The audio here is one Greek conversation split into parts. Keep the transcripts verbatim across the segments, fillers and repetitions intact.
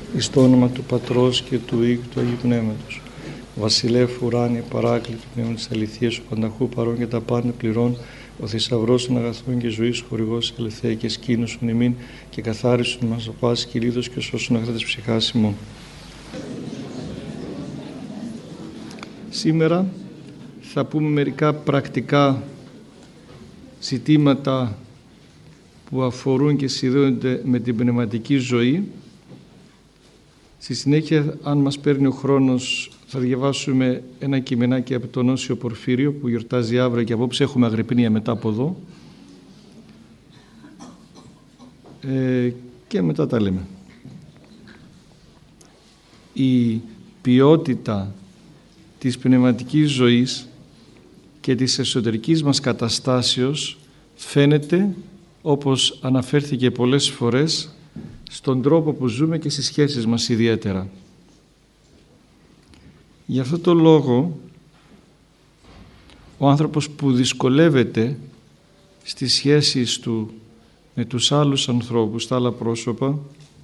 εις το όνομα του Πατρός και του Υιού και του Αγίου Πνεύματος. Βασιλεύ ουράνιε παράκλητο πνεύμα της αληθείας, ο πανταχού παρών και τα πάντα πληρών, ο θησαυρός των αγαθών και ζωής χορηγός ελευθέα και σκήνωσον ημίν και καθάρισον μας ο πάσης κυλίδος και σώσον αγαθά της ψυχάς ημών. Σήμερα θα πούμε μερικά πρακτικά ζητήματα που αφορούν και συνδέονται με την πνευματική ζωή. Στη συνέχεια, αν μας παίρνει ο χρόνος, θα διαβάσουμε ένα κειμενάκι από τον Όσιο Πορφύριο που γιορτάζει αύριο και απόψε έχουμε Αγρυπνία μετά από εδώ. Ε, και μετά τα λέμε. Η ποιότητα της πνευματικής ζωής και της εσωτερικής μας καταστάσεως φαίνεται, όπως αναφέρθηκε πολλές φορές, στον τρόπο που ζούμε και στις σχέσεις μας ιδιαίτερα. Γι' αυτό το λόγο ο άνθρωπος που δυσκολεύεται στις σχέσεις του με τους άλλους ανθρώπους, τα άλλα πρόσωπα,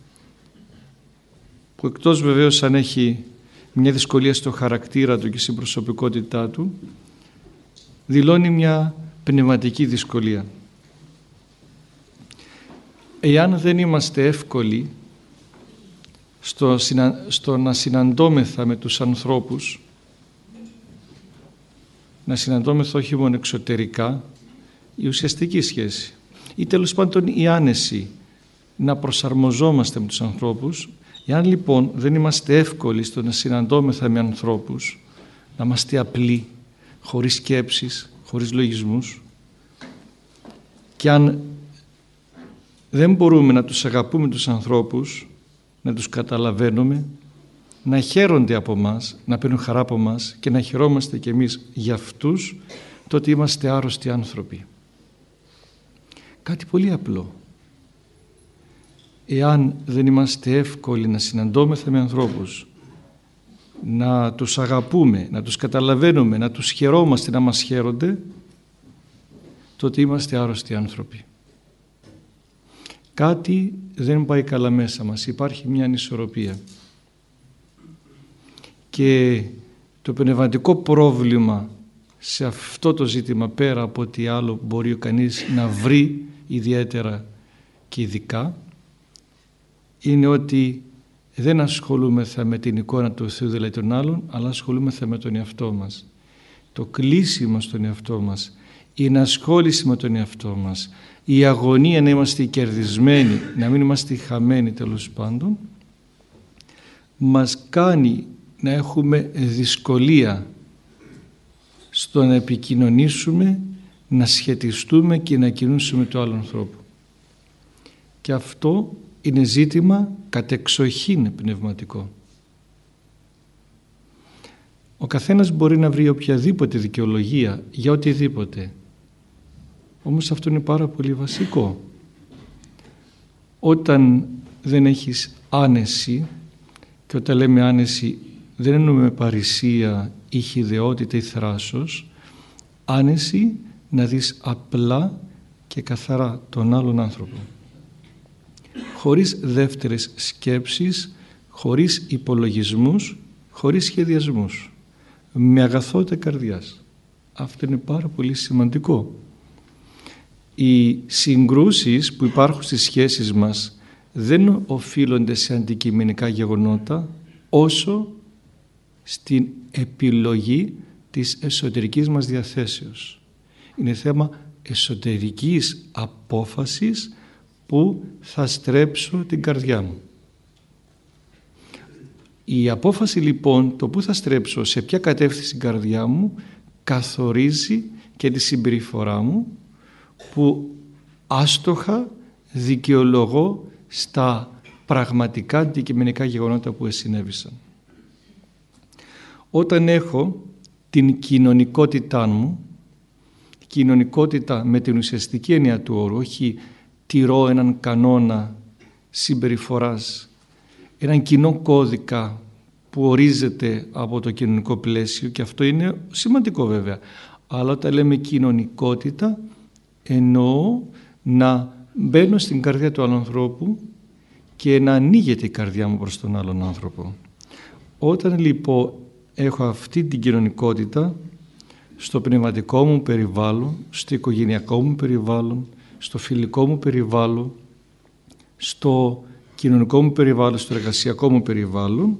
που εκτός βεβαίως αν έχει μια δυσκολία στο χαρακτήρα του και στην προσωπικότητά του, δηλώνει μια πνευματική δυσκολία. Εάν δεν είμαστε εύκολοι στο, στο να συναντώμεθα με τους ανθρώπους, να συναντώμεθα όχι μόνο εξωτερικά, η ουσιαστική σχέση ή τέλος πάντων η άνεση να προσαρμοζόμαστε με τους ανθρώπους, εάν λοιπόν δεν είμαστε εύκολοι στο να συναντώμεθα με ανθρώπους, να είμαστε απλοί, χωρίς σκέψεις, χωρίς λογισμούς, και αν δεν μπορούμε να τους αγαπούμε τους ανθρώπους, να τους καταλαβαίνουμε, να χαίρονται από μας, να παίρνουν χαρά από μας και να χαιρόμαστε κι εμείς για αυτούς, τότε είμαστε άρρωστοι άνθρωποι. Κάτι πολύ απλό. Εάν δεν είμαστε εύκολοι να συναντώμεθα με ανθρώπους, να τους αγαπούμε, να τους καταλαβαίνουμε, να τους χαιρόμαστε, να μας χαίρονται, τότε είμαστε άρρωστοι άνθρωποι. Κάτι δεν πάει καλά μέσα μας, υπάρχει μια ανισορροπία. Και το πνευματικό πρόβλημα σε αυτό το ζήτημα, πέρα από ό,τι άλλο μπορεί ο κανείς να βρει ιδιαίτερα και ειδικά, είναι ότι δεν ασχολούμεθα με την εικόνα του Θεού, δηλαδή των άλλων, αλλά ασχολούμεθα με τον εαυτό μας. Το κλείσιμο στον εαυτό μας, η ενασχόληση με τον εαυτό μας, η αγωνία να είμαστε κερδισμένοι, να μην είμαστε χαμένοι τέλος πάντων, μας κάνει να έχουμε δυσκολία στο να επικοινωνήσουμε, να σχετιστούμε και να κινήσουμε το άλλο ανθρώπου. Και αυτό είναι ζήτημα κατεξοχήν πνευματικό. Ο καθένας μπορεί να βρει οποιαδήποτε δικαιολογία για οτιδήποτε. Όμως αυτό είναι πάρα πολύ βασικό. Όταν δεν έχεις άνεση, και όταν λέμε άνεση δεν εννοούμε παρησία ή χυδαιότητα ή θράσος, άνεση να δεις απλά και καθαρά τον άλλον άνθρωπο. Χωρίς δεύτερες σκέψεις, χωρίς υπολογισμούς, χωρίς σχεδιασμούς. Με αγαθότητα καρδιάς. Αυτό είναι πάρα πολύ σημαντικό. Οι συγκρούσεις που υπάρχουν στις σχέσεις μας δεν οφείλονται σε αντικειμενικά γεγονότα, όσο στην επιλογή της εσωτερικής μας διαθέσεως. Είναι θέμα εσωτερικής απόφασης που θα στρέψω την καρδιά μου. Η απόφαση λοιπόν, το που θα στρέψω, σε ποια κατεύθυνση την καρδιά μου, καθορίζει και τη συμπεριφορά μου, που άστοχα δικαιολογώ στα πραγματικά αντικειμενικά γεγονότα που συνέβησαν. Όταν έχω την κοινωνικότητά μου, κοινωνικότητα με την ουσιαστική έννοια του όρου, όχι τηρώ έναν κανόνα συμπεριφοράς, έναν κοινό κώδικα που ορίζεται από το κοινωνικό πλαίσιο, και αυτό είναι σημαντικό βέβαια, αλλά όταν λέμε κοινωνικότητα εννοώ να μπαίνω στην καρδιά του άλλου ανθρώπου και να ανοίγεται η καρδιά μου προς τον άλλον άνθρωπο. Όταν λοιπόν έχω αυτή την κοινωνικότητα στο πνευματικό μου περιβάλλον, στο οικογενειακό μου περιβάλλον, στο φιλικό μου περιβάλλον, στο κοινωνικό μου περιβάλλον, στο εργασιακό μου περιβάλλον,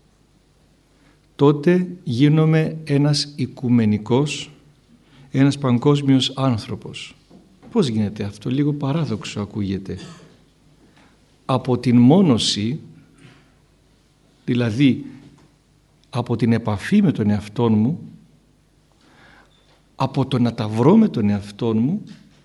τότε γίνομαι ένας οικουμενικός, ένας παγκόσμιος άνθρωπος. Πώς γίνεται αυτό? Λίγο παράδοξο ακούγεται. Από την μόνωση, δηλαδή από την επαφή με τον εαυτό μου, από το να τα βρω με τον εαυτό μου,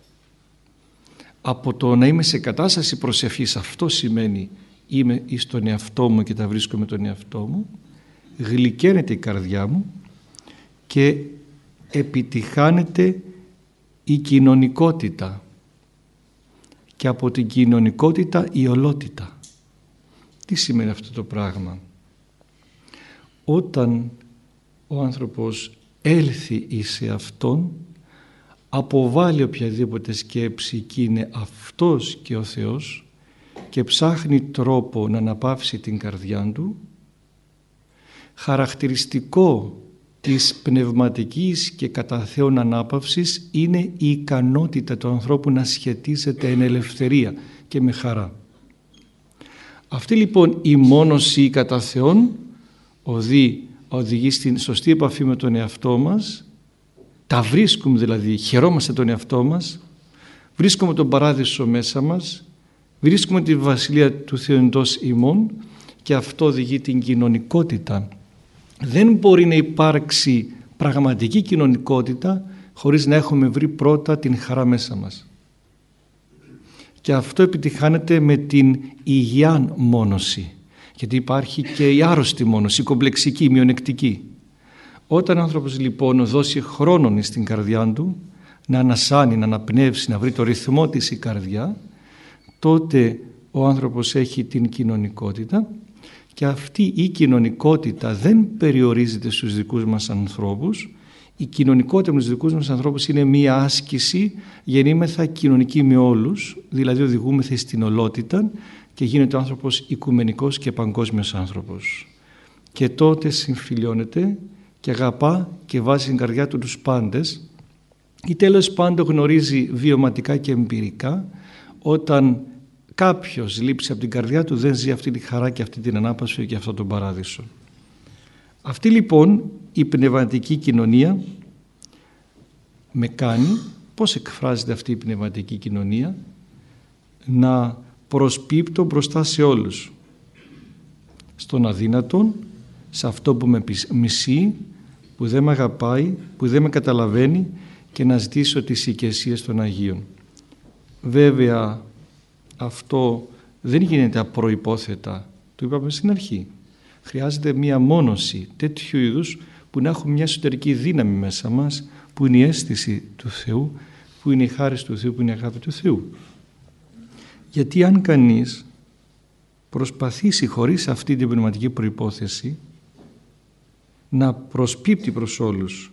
από το να είμαι σε κατάσταση προσευχής, αυτό σημαίνει είμαι στον εαυτό μου και τα βρίσκω με τον εαυτό μου, γλυκαίνεται η καρδιά μου και επιτυχάνεται η κοινωνικότητα και από την κοινωνικότητα η ολότητα. Τι σημαίνει αυτό το πράγμα? Όταν ο άνθρωπος έλθει εις εαυτόν, αποβάλλει οποιαδήποτε σκέψη και είναι αυτός και ο Θεός και ψάχνει τρόπο να αναπαύσει την καρδιά του. Χαρακτηριστικό της πνευματικής και κατά Θεόν ανάπαυσης είναι η ικανότητα του ανθρώπου να σχετίζεται εν ελευθερία και με χαρά. Αυτή λοιπόν η μόνωση κατά Θεόν οδεί, οδηγεί στην σωστή επαφή με τον εαυτό μας, τα βρίσκουμε δηλαδή, χαιρόμαστε τον εαυτό μας, βρίσκουμε τον παράδεισο μέσα μας, βρίσκουμε τη βασιλεία του Θεού εντός ημών και αυτό οδηγεί την κοινωνικότητα. Δεν μπορεί να υπάρξει πραγματική κοινωνικότητα χωρίς να έχουμε βρει πρώτα την χαρά μέσα μας. Και αυτό επιτυχάνεται με την υγιάν μόνωση. Γιατί υπάρχει και η άρρωστη μόνωση, η κομπλεξική, η μειονεκτική. Όταν ο άνθρωπος λοιπόν δώσει χρόνον στην καρδιά του, να ανασάνει, να αναπνεύσει, να βρει το ρυθμό της η καρδιά, τότε ο άνθρωπος έχει την κοινωνικότητα και αυτή η κοινωνικότητα δεν περιορίζεται στους δικούς μας ανθρώπους. Η κοινωνικότητα με τους δικούς μας ανθρώπους είναι μία άσκηση, γεννήμεθα κοινωνικοί με όλους, δηλαδή οδηγούμεθα στην ολότητα και γίνεται ο άνθρωπος οικουμενικός και παγκόσμιος άνθρωπος. Και τότε συμφιλιώνεται και αγαπά και βάζει στην καρδιά του τους πάντες ή τέλος πάντων γνωρίζει βιωματικά και εμπειρικά όταν κάποιος λείψει από την καρδιά του δεν ζει αυτή τη χαρά και αυτή την ανάπαυση και αυτό τον παράδεισο. Αυτή λοιπόν η πνευματική κοινωνία με κάνει, πώς εκφράζεται αυτή η πνευματική κοινωνία, να προσπίπτω μπροστά σε όλους, στον αδύνατον, σε αυτό που με μισεί, που δεν με αγαπάει, που δεν με καταλαβαίνει και να ζητήσω τις οικεσίες των Αγίων. Βέβαια αυτό δεν γίνεται απροϋπόθετα, το είπαμε στην αρχή. Χρειάζεται μία μόνωση τέτοιου είδους που να έχουμε μια εσωτερική δύναμη μέσα μας, που είναι η αίσθηση του Θεού, που είναι η χάρις του Θεού, που είναι η αγάπη του Θεού. Γιατί αν κανείς προσπαθήσει χωρίς αυτή την πνευματική προϋπόθεση να προσπίπτει προς όλους,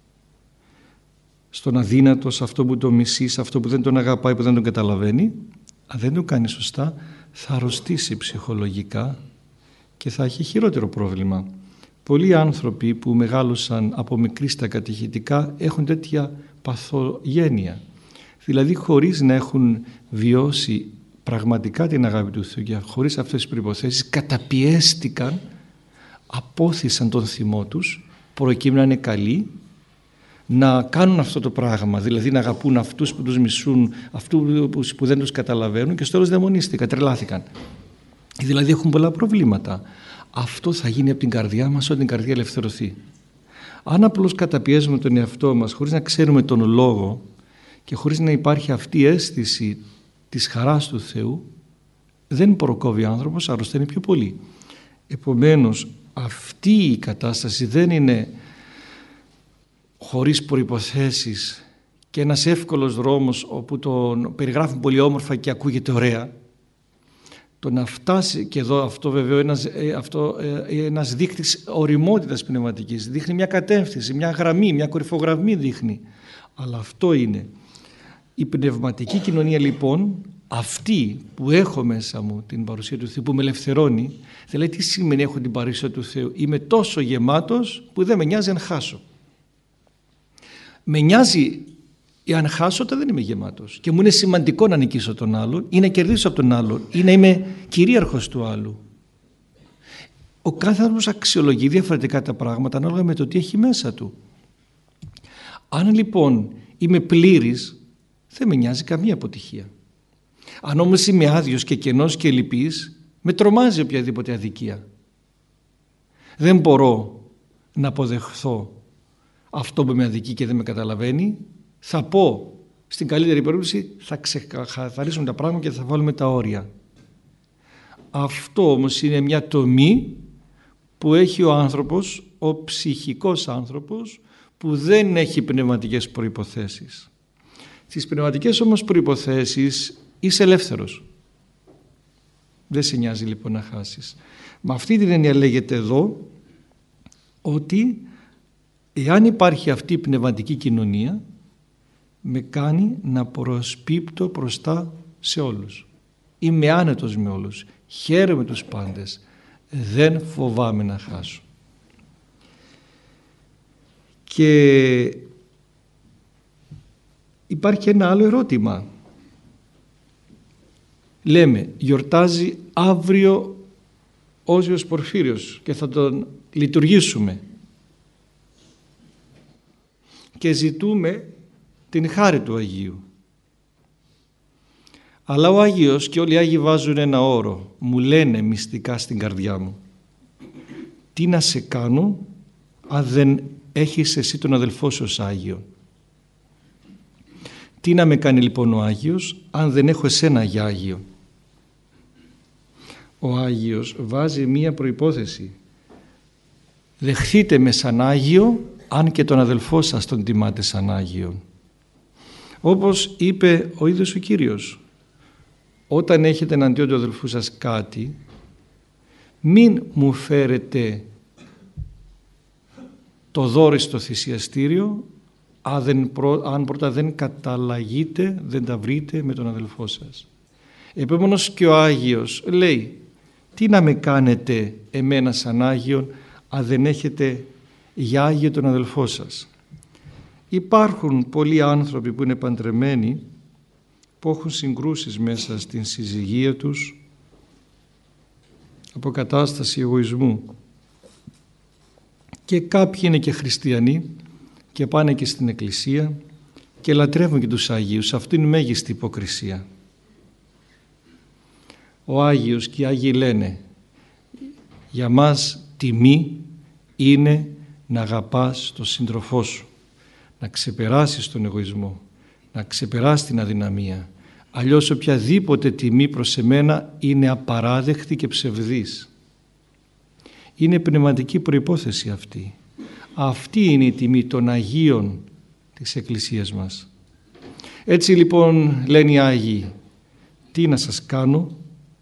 στον αδύνατο, σε αυτό που το μισεί, σε αυτό που δεν τον αγαπάει, που δεν τον καταλαβαίνει, αν δεν το κάνει σωστά θα αρρωστήσει ψυχολογικά και θα έχει χειρότερο πρόβλημα. Πολλοί άνθρωποι που μεγάλωσαν από μικροί στα κατηχητικά έχουν τέτοια παθογένεια. Δηλαδή χωρίς να έχουν βιώσει πραγματικά την αγάπη του Θεού και χωρίς αυτές τις προϋποθέσεις καταπιέστηκαν, απόθυσαν τον θυμό τους προκειμένου να είναι καλοί, να κάνουν αυτό το πράγμα, δηλαδή να αγαπούν αυτούς που τους μισούν, αυτούς που δεν τους καταλαβαίνουν και στο τέλος δαιμονίστηκαν, τρελάθηκαν. Δηλαδή έχουν πολλά προβλήματα. Αυτό θα γίνει από την καρδιά μας όταν η καρδιά ελευθερωθεί. Αν απλώς καταπιέζουμε τον εαυτό μας χωρίς να ξέρουμε τον λόγο και χωρίς να υπάρχει αυτή η αίσθηση της χαράς του Θεού, δεν προκόβει ο άνθρωπος, αρρωσταίνει πιο πολύ. Επομένως αυτή η κατάσταση δεν είναι χωρίς προϋποθέσεις και ένας εύκολος δρόμος όπου τον περιγράφουν πολύ όμορφα και ακούγεται ωραία. Το να φτάσει, και εδώ αυτό βέβαια ένας, αυτό, ένας δείκτης ωριμότητας πνευματικής, δείχνει μια κατεύθυνση, μια γραμμή, μια κορυφογραμμή δείχνει. Αλλά αυτό είναι. Η πνευματική κοινωνία λοιπόν αυτή που έχω μέσα μου την παρουσία του Θεού, που με ελευθερώνει, δηλαδή τι σημαίνει έχω την παρουσία του Θεού? Είμαι τόσο γεμάτος που δεν με νοιάζει αν χάσω. Με νοιάζει αν χάσω όταν δεν είμαι γεμάτος και μου είναι σημαντικό να νικήσω τον άλλον ή να κερδίσω από τον άλλον ή να είμαι κυρίαρχος του άλλου. Ο κάθε άνθρωπος αξιολογεί διαφορετικά τα πράγματα ανάλογα με το τι έχει μέσα του. Αν λοιπόν είμαι πλήρης, δεν με νοιάζει καμία αποτυχία. Αν όμως είμαι άδειος και κενός και λυπής, με τρομάζει οποιαδήποτε αδικία. Δεν μπορώ να αποδεχθώ αυτό που με αδικεί και δεν με καταλαβαίνει. Θα πω, στην καλύτερη περίπτωση, θα ξεκαθαρίσουμε τα πράγματα και θα βάλουμε τα όρια. Αυτό όμως είναι μια τομή που έχει ο άνθρωπος, ο ψυχικός άνθρωπος, που δεν έχει πνευματικές προϋποθέσεις. Στις πνευματικές όμως προϋποθέσεις είσαι ελεύθερος. Δεν σε νοιάζει λοιπόν να χάσεις. Με αυτή την έννοια λέγεται εδώ ότι εάν υπάρχει αυτή η πνευματική κοινωνία, με κάνει να προσπίπτω μπροστά σε όλους. Είμαι άνετος με όλους. Χαίρομαι τους πάντες. Δεν φοβάμαι να χάσω. Και υπάρχει ένα άλλο ερώτημα. Λέμε, γιορτάζει αύριο ο Όσιος Πορφύριος και θα τον λειτουργήσουμε. Και ζητούμε την χάρη του Αγίου. Αλλά ο Άγιος και όλοι οι Άγιοι βάζουν ένα όρο. Μου λένε μυστικά στην καρδιά μου. Τι να σε κάνω αν δεν έχεις εσύ τον αδελφό σου ως Άγιο? Τι να με κάνει λοιπόν ο Άγιος αν δεν έχω εσένα για Άγιο? Ο Άγιος βάζει μία προϋπόθεση. Δεχθείτε με σαν Άγιο αν και τον αδελφό σας τον τιμάτε σαν Άγιο. Όπως είπε ο ίδιος ο Κύριος, όταν έχετε εναντίον του αδελφού σας κάτι, μην μου φέρετε το δώρο στο θυσιαστήριο αν, δεν, αν πρώτα δεν καταλαγείτε, δεν τα βρείτε με τον αδελφό σας. Επομένως και ο Άγιος λέει, τι να με κάνετε εμένα σαν Άγιον αν δεν έχετε για Άγιο τον αδελφό σας? Υπάρχουν πολλοί άνθρωποι που είναι παντρεμένοι, που έχουν συγκρούσεις μέσα στην συζυγία τους από κατάσταση εγωισμού, και κάποιοι είναι και χριστιανοί και πάνε και στην εκκλησία και λατρεύουν και τους Αγίους. Αυτό είναι η μέγιστη υποκρισία. Ο Άγιος και οι Άγιοι λένε, για μας τιμή είναι να αγαπάς τον σύντροφό σου, να ξεπεράσεις τον εγωισμό, να ξεπεράσεις την αδυναμία. Αλλιώς οποιαδήποτε τιμή προς εμένα είναι απαράδεκτη και ψευδής. Είναι πνευματική προϋπόθεση αυτή. Αυτή είναι η τιμή των Αγίων της Εκκλησίας μας. Έτσι λοιπόν λένε οι Άγιοι, τι να σας κάνω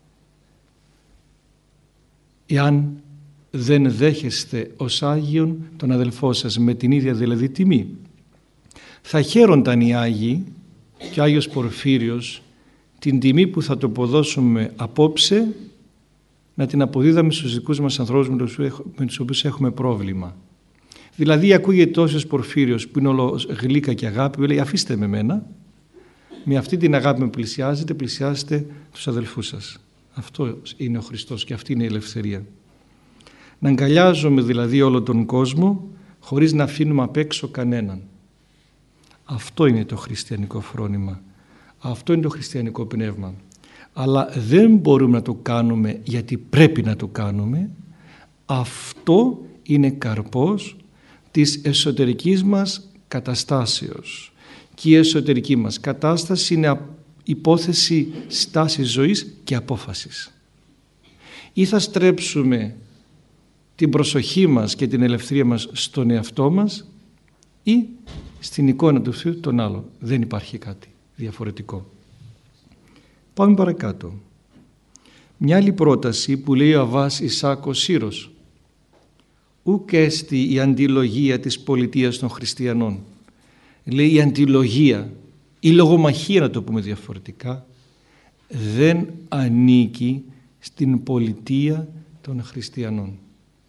εάν δεν δέχεστε ως Άγιον τον αδελφό σας με την ίδια δηλαδή τιμή? Θα χαίρονταν οι Άγιοι και ο Άγιος Πορφύριος την τιμή που θα το αποδώσουμε απόψε να την αποδίδαμε στους δικούς μας ανθρώπους με τους οποίους έχουμε πρόβλημα. Δηλαδή ακούγεται ο Όσιος Πορφύριος που είναι όλο γλύκα και αγάπη, που λέει αφήστε με μένα, με αυτή την αγάπη με πλησιάζετε, πλησιάζετε τους αδελφούς σας. Αυτό είναι ο Χριστός και αυτή είναι η ελευθερία. Να αγκαλιάζουμε δηλαδή όλο τον κόσμο χωρίς να αφήνουμε απ' έξω κανέναν. Αυτό είναι το χριστιανικό φρόνημα. Αυτό είναι το χριστιανικό πνεύμα. Αλλά δεν μπορούμε να το κάνουμε γιατί πρέπει να το κάνουμε. Αυτό είναι καρπός της εσωτερικής μας καταστάσεως. Και η εσωτερική μας κατάσταση είναι υπόθεση στάσης ζωής και απόφασης. Ή θα στρέψουμε την προσοχή μας και την ελευθερία μας στον εαυτό μας ή στην εικόνα του Θεού των άλλων. Δεν υπάρχει κάτι διαφορετικό. Πάμε παρακάτω. Μια άλλη πρόταση που λέει ο Αββάς Ισάκος Σύρος. Ουκ έστι η αντιλογία της πολιτείας των χριστιανών. Λέει η αντιλογία, η λογομαχία να το πούμε διαφορετικά, δεν ανήκει στην πολιτεία των χριστιανών.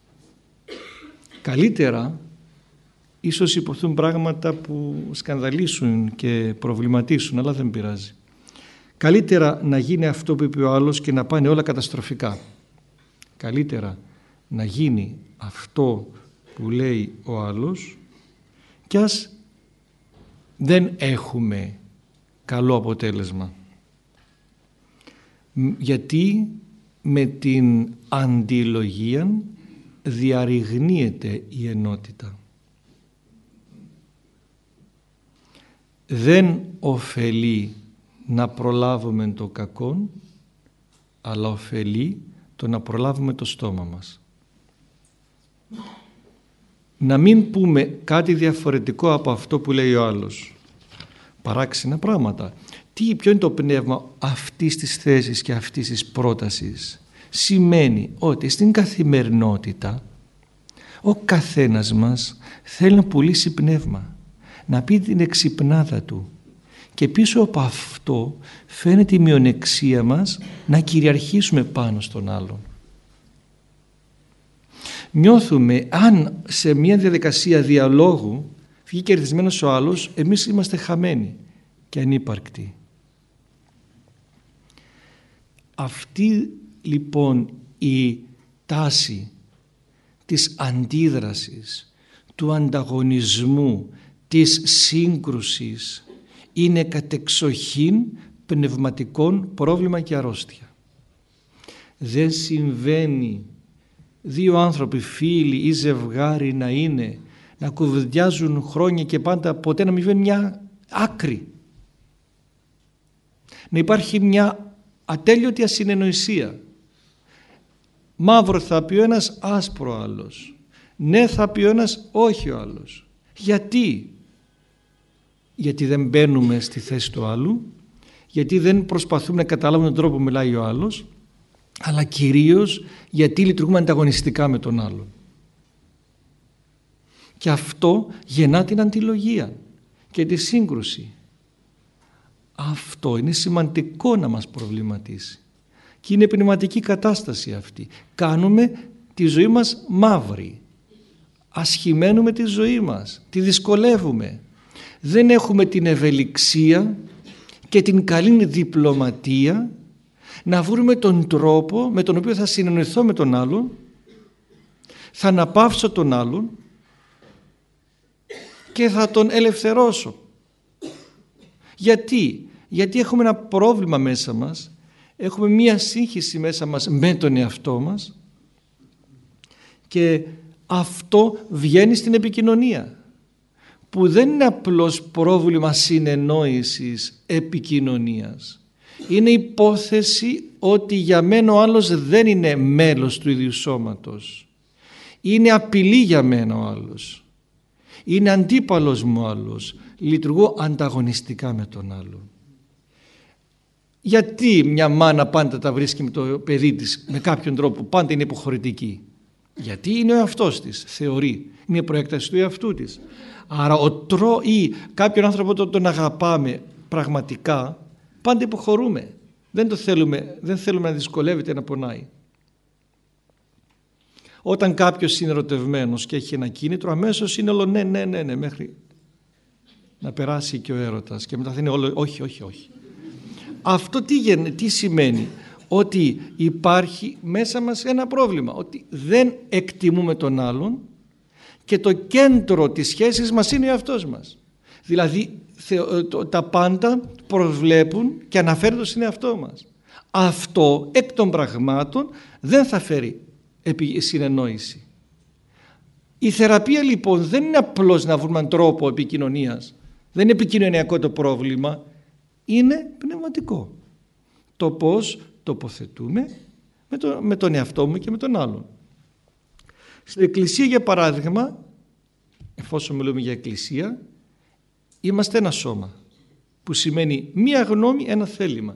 Καλύτερα, ίσως υποθούν πράγματα που σκανδαλίσουν και προβληματίσουν, αλλά δεν πειράζει. Καλύτερα να γίνει αυτό που είπε ο άλλος και να πάνε όλα καταστροφικά. Καλύτερα να γίνει αυτό που λέει ο άλλος κι ας δεν έχουμε καλό αποτέλεσμα. Γιατί με την αντιλογία διαρριγνύεται η ενότητα. Δεν ωφελεί να προλάβουμε το κακό, αλλά ωφελεί το να προλάβουμε το στόμα μας. Να μην πούμε κάτι διαφορετικό από αυτό που λέει ο άλλος. Παράξενα πράγματα. Τι, ποιο είναι το πνεύμα αυτής της θέσης και αυτής της πρότασης? Σημαίνει ότι στην καθημερινότητα ο καθένας μας θέλει να πουλήσει πνεύμα, να πει την εξυπνάδα του, και πίσω από αυτό φαίνεται η μειονεξία μας να κυριαρχήσουμε πάνω στον άλλον. Νιώθουμε αν σε μια διαδικασία διαλόγου βγει κερδισμένος ο άλλος, εμείς είμαστε χαμένοι και ανύπαρκτοι. Αυτή λοιπόν η τάση της αντίδρασης, του ανταγωνισμού, της σύγκρουσης είναι κατεξοχήν πνευματικών πρόβλημα και αρρώστια. Δεν συμβαίνει δύο άνθρωποι, φίλοι ή ζευγάρι να είναι, να κουβεντιάζουν χρόνια και πάντα ποτέ να μην βγαίνει μια άκρη. Να υπάρχει μια ατέλειωτη ασυνεννοησία. Μαύρο θα πει ο ένας, άσπρο ο άλλος. Ναι θα πει ο ένας, όχι ο άλλος. Γιατί? Γιατί δεν μπαίνουμε στη θέση του άλλου, γιατί δεν προσπαθούμε να καταλάβουμε τον τρόπο που μιλάει ο άλλος, αλλά κυρίως γιατί λειτουργούμε ανταγωνιστικά με τον άλλον. Και αυτό γεννά την αντιλογία και τη σύγκρουση. Αυτό είναι σημαντικό να μας προβληματίσει. Και είναι πνευματική κατάσταση αυτή. Κάνουμε τη ζωή μας μαύρη. Ασχημένουμε τη ζωή μας. Τη δυσκολεύουμε. Δεν έχουμε την ευελιξία και την καλή διπλωματία να βρούμε τον τρόπο με τον οποίο θα συνεννοηθώ με τον άλλον, θα αναπαύσω τον άλλον και θα τον ελευθερώσω. Γιατί? Γιατί έχουμε ένα πρόβλημα μέσα μας, έχουμε μία σύγχυση μέσα μας με τον εαυτό μας και αυτό βγαίνει στην επικοινωνία, που δεν είναι απλώς πρόβλημα συνεννόησης, επικοινωνίας. Είναι υπόθεση ότι για μένα ο άλλος δεν είναι μέλος του ίδιου σώματος. Είναι απειλή για μένα ο άλλος. Είναι αντίπαλος μου ο άλλος. Λειτουργώ ανταγωνιστικά με τον άλλον. Γιατί μια μάνα πάντα τα βρίσκει με το παιδί της με κάποιον τρόπο, πάντα είναι υποχωρητική? Γιατί είναι ο εαυτός της, θεωρεί. Είναι προέκταση του εαυτού της. Άρα ο τρό ή κάποιον άνθρωπο τον, τον αγαπάμε πραγματικά, πάντα υποχωρούμε. Δεν το θέλουμε, δεν θέλουμε να δυσκολεύεται, να πονάει. Όταν κάποιος είναι ερωτευμένος και έχει ένα κίνητρο, αμέσως είναι όλο ναι, ναι, ναι, ναι, μέχρι να περάσει και ο έρωτας και μετά θα είναι όλο όχι, όχι, όχι. Αυτό τι, τι σημαίνει? Ότι υπάρχει μέσα μας ένα πρόβλημα, ότι δεν εκτιμούμε τον άλλον και το κέντρο της σχέσης μας είναι ο εαυτός μας. Δηλαδή τα πάντα προβλέπουν και αναφέρονται στον εαυτό μας. Αυτό εκ των πραγμάτων δεν θα φέρει συνεννόηση. Η θεραπεία λοιπόν δεν είναι απλώς να βρούμε έναν τρόπο επικοινωνίας, δεν είναι επικοινωνιακό το πρόβλημα, είναι πνευματικό. Το πώς τοποθετούμε με, το, με τον εαυτό μου και με τον άλλον. Στην Εκκλησία για παράδειγμα, εφόσον μιλούμε για Εκκλησία, είμαστε ένα σώμα, που σημαίνει μία γνώμη, ένα θέλημα.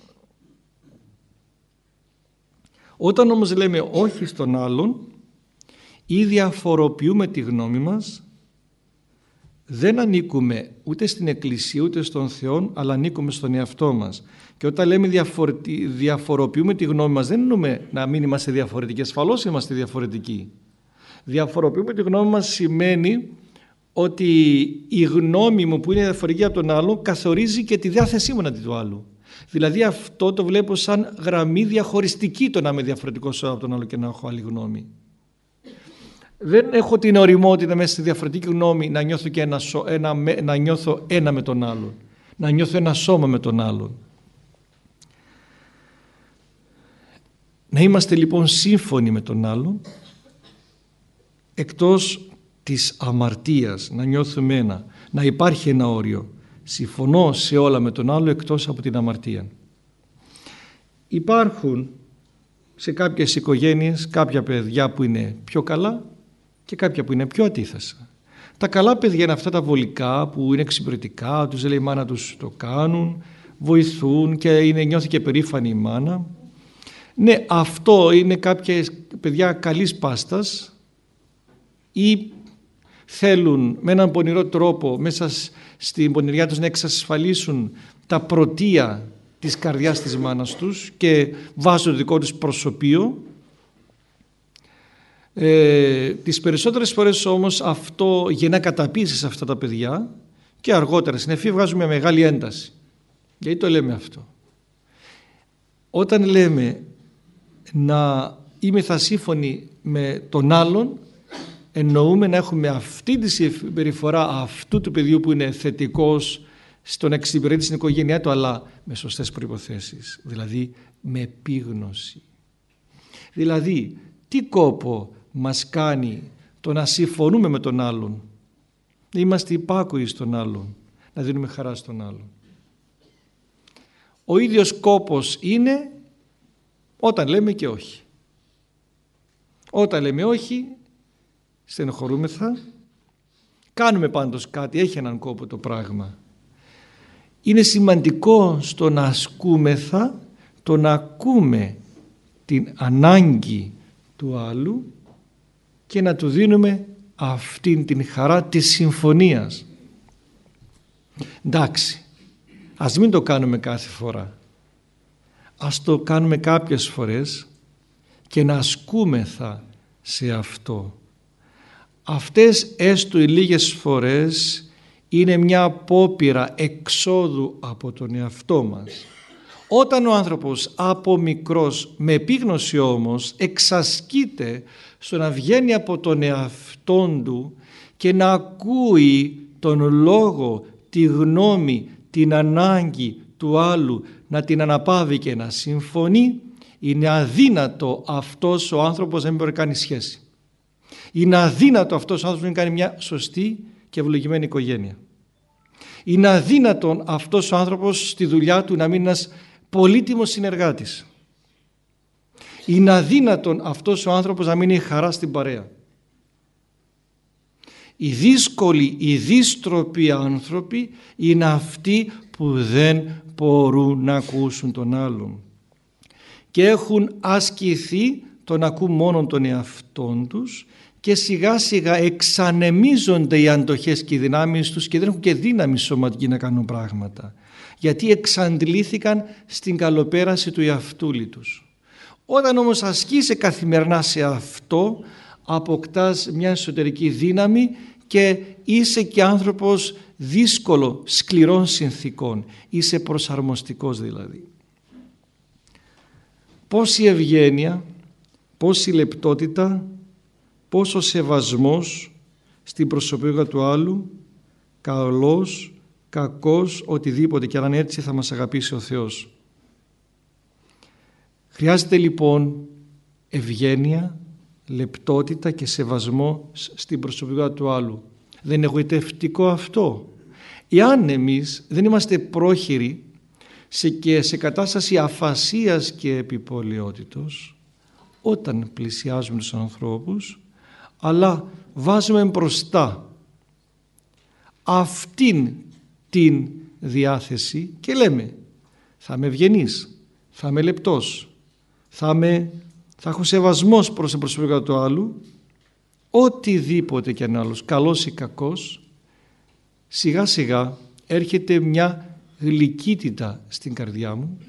Όταν όμως λέμε όχι στον άλλον ή διαφοροποιούμε τη γνώμη μας, δεν ανήκουμε ούτε στην Εκκλησία ούτε στον Θεό, αλλά ανήκουμε στον εαυτό μας. Και όταν λέμε διαφορετι... διαφοροποιούμε τη γνώμη μας, δεν εννοούμε να μην είμαστε διαφορετικοί, ασφαλώς είμαστε διαφορετικοί. Διαφοροποιούμε τη γνώμη μας σημαίνει ότι η γνώμη μου που είναι διαφορετική από τον άλλο καθορίζει και τη διάθεσή μου αντί του άλλου. Δηλαδή αυτό το βλέπω σαν γραμμή διαχωριστική, το να είμαι διαφορετικός από τον άλλο και να έχω άλλη γνώμη. Δεν έχω την ωριμότητα μέσα στη διαφορετική γνώμη να νιώθω, και ένα, ένα, να νιώθω ένα με τον άλλον, να νιώθω ένα σώμα με τον άλλον. Να είμαστε λοιπόν σύμφωνοι με τον άλλον, εκτός της αμαρτίας, να νιώθουμε ένα, να υπάρχει ένα όριο. Συμφωνώ σε όλα με τον άλλο εκτός από την αμαρτία. Υπάρχουν σε κάποιες οικογένειες κάποια παιδιά που είναι πιο καλά και κάποια που είναι πιο αντίθεσα. Τα καλά παιδιά είναι αυτά τα βολικά που είναι εξυπηρετικά, τους λέει η μάνα τους το κάνουν, βοηθούν και είναι, νιώθει και περήφανη η μάνα. Ναι, αυτό είναι κάποια παιδιά καλής πάστας ή θέλουν με έναν πονηρό τρόπο μέσα στην πονηριά τους να εξασφαλίσουν τα πρωτεία της καρδιάς της μάνας τους και βάζουν το δικό τους προσωπείο. Ε, τις περισσότερες φορές όμως αυτό γεννά καταπίεση σε αυτά τα παιδιά και αργότερα στην εφή βγάζουν μια μεγάλη ένταση. Γιατί το λέμε αυτό? Όταν λέμε να είμαι θα σύμφωνοι με τον άλλον, εννοούμε να έχουμε αυτή τη συμπεριφορά αυτού του παιδιού που είναι θετικός στο να εξυπηρετήσει την οικογένειά του, αλλά με σωστές προϋποθέσεις, δηλαδή με επίγνωση. Δηλαδή τι κόπο μας κάνει το να συμφωνούμε με τον άλλον, να είμαστε υπάκουοι στον άλλον, να δίνουμε χαρά στον άλλον. Ο ίδιος κόπος είναι όταν λέμε και όχι. Όταν λέμε όχι, στενοχωρούμεθα, κάνουμε πάντως κάτι, έχει έναν κόπο το πράγμα. Είναι σημαντικό στο να ασκούμεθα, το να ακούμε την ανάγκη του άλλου και να του δίνουμε αυτήν την χαρά της συμφωνίας. Εντάξει, ας μην το κάνουμε κάθε φορά. Ας το κάνουμε κάποιες φορές και να ασκούμεθα σε αυτό. Αυτές έστω οι λίγες φορές είναι μια απόπειρα εξόδου από τον εαυτό μας. Όταν ο άνθρωπος από μικρός, με επίγνωση όμως, εξασκείται στο να βγαίνει από τον εαυτόν του και να ακούει τον λόγο, τη γνώμη, την ανάγκη του άλλου, να την αναπαύει και να συμφωνεί, είναι αδύνατο αυτός ο άνθρωπος να μην μπορεί να κάνει σχέση. Είναι αδύνατο αυτός ο άνθρωπος να κάνει μια σωστή και ευλογημένη οικογένεια. Είναι αδύνατο αυτός ο άνθρωπος στη δουλειά του να μην είναι ένας πολύτιμος συνεργάτης. Είναι αδύνατο αυτός ο άνθρωπος να μην είναι χαρά στην παρέα. Οι δύσκολοι, οι δύστροποι άνθρωποι είναι αυτοί που δεν μπορούν να ακούσουν τον άλλον και έχουν ασκηθεί το να ακούν μόνο τον εαυτόν τους και σιγά σιγά εξανεμίζονται οι αντοχές και οι δυνάμεις τους και δεν έχουν και δύναμη σωματική να κάνουν πράγματα, γιατί εξαντλήθηκαν στην καλοπέραση του εαυτούλη τους. Όταν όμως ασκείσαι καθημερινά σε αυτό, αποκτάς μια εσωτερική δύναμη και είσαι και άνθρωπος δύσκολο, σκληρών συνθήκων, είσαι προσαρμοστικός δηλαδή. Πόση ευγένεια, πόση λεπτότητα, πόσο σεβασμός στην προσωπικότητα του άλλου, καλός, κακός, οτιδήποτε, και αν έτσι θα μας αγαπήσει ο Θεός. Χρειάζεται λοιπόν ευγένεια, λεπτότητα και σεβασμό στην προσωπικότητα του άλλου. Δεν είναι εγωιτευτικό αυτό? Εάν εμείς δεν είμαστε πρόχειροι σε, και σε κατάσταση αφασίας και επιπολαιότητος όταν πλησιάζουμε τους ανθρώπους, αλλά βάζουμε μπροστά αυτήν την διάθεση και λέμε θα είμαι ευγενής, θα είμαι λεπτός, θα, είμαι, θα έχω σεβασμός προς την προσωπικότητα του άλλου, οτιδήποτε και αν άλλος, καλός ή κακός, σιγά σιγά έρχεται μια γλυκύτητα στην καρδιά μου,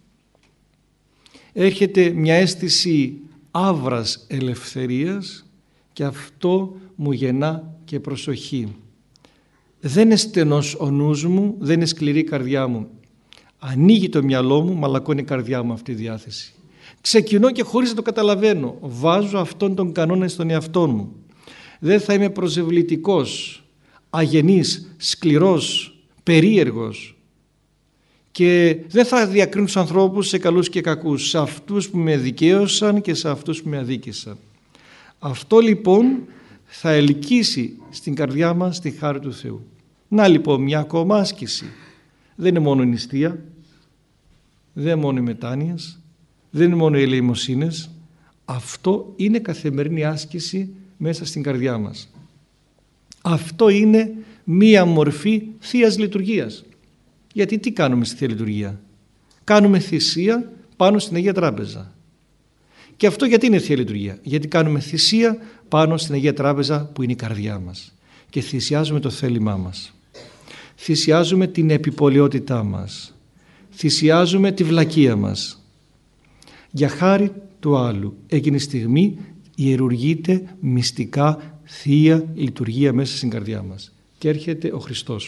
έρχεται μια αίσθηση άβρας ελευθερίας και αυτό μου γεννά και προσοχή. Δεν είναι στενός ο νους μου, δεν είναι σκληρή η καρδιά μου. Ανοίγει το μυαλό μου, μαλακώνει η καρδιά μου αυτή η διάθεση. Ξεκινώ και χωρίς να το καταλαβαίνω, βάζω αυτόν τον κανόνα στον εαυτό μου. Δεν θα είμαι προσευλητικός, αγενής, σκληρός, περίεργος και δεν θα διακρίνω τους ανθρώπους σε καλούς και κακούς, σε αυτούς που με δικαίωσαν και σε αυτούς που με αδίκησαν. Αυτό λοιπόν θα ελκύσει στην καρδιά μας τη χάρη του Θεού. Να λοιπόν μια ακόμα άσκηση. Δεν είναι μόνο η νηστεία, δεν είναι μόνο οι μετάνοιες, δεν είναι μόνο οι ελεημοσύνες. Αυτό είναι καθημερινή άσκηση μέσα στην καρδιά μας. Αυτό είναι μία μορφή Θείας Λειτουργίας. Γιατί τι κάνουμε στη Θεία Λειτουργία? Κάνουμε θυσία πάνω στην Αγία Τράπεζα. Και αυτό γιατί είναι Θεία Λειτουργία? Γιατί κάνουμε θυσία πάνω στην Αγία Τράπεζα που είναι η καρδιά μας και θυσιάζουμε το θέλημά μας. Θυσιάζουμε την επιπολαιότητά μας. Θυσιάζουμε τη βλακεία μας. Για χάρη του άλλου εκείνη τη στιγμή ιερουργείται μυστικά Θεία Λειτουργία μέσα στην καρδιά μας και έρχεται ο Χριστός.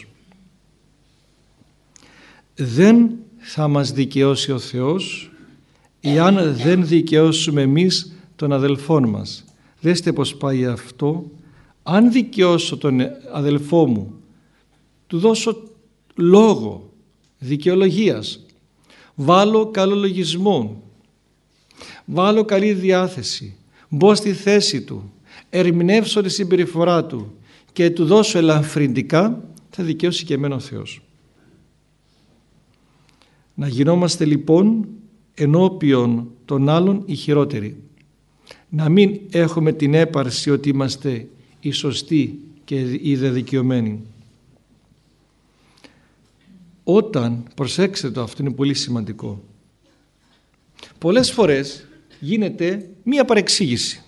Δεν θα μας δικαιώσει ο Θεός εάν δεν δικαιώσουμε εμείς τον αδελφόν μας. Δέστε πως πάει αυτό. Αν δικαιώσω τον αδελφό μου, του δώσω λόγο δικαιολογίας, βάλω καλό λογισμό, βάλω καλή διάθεση, μπω στη θέση του, ερμηνεύσω τη συμπεριφορά του και του δώσω ελαφρυντικά, θα δικαιώσει και εμένα ο Θεός. Να γινόμαστε λοιπόν ενώπιον των άλλων οι χειρότεροι. Να μην έχουμε την έπαρση ότι είμαστε οι σωστοί και οι δεδικαιωμένοι. Όταν, προσέξτε το, αυτό είναι πολύ σημαντικό, πολλές φορές γίνεται μία παρεξήγηση,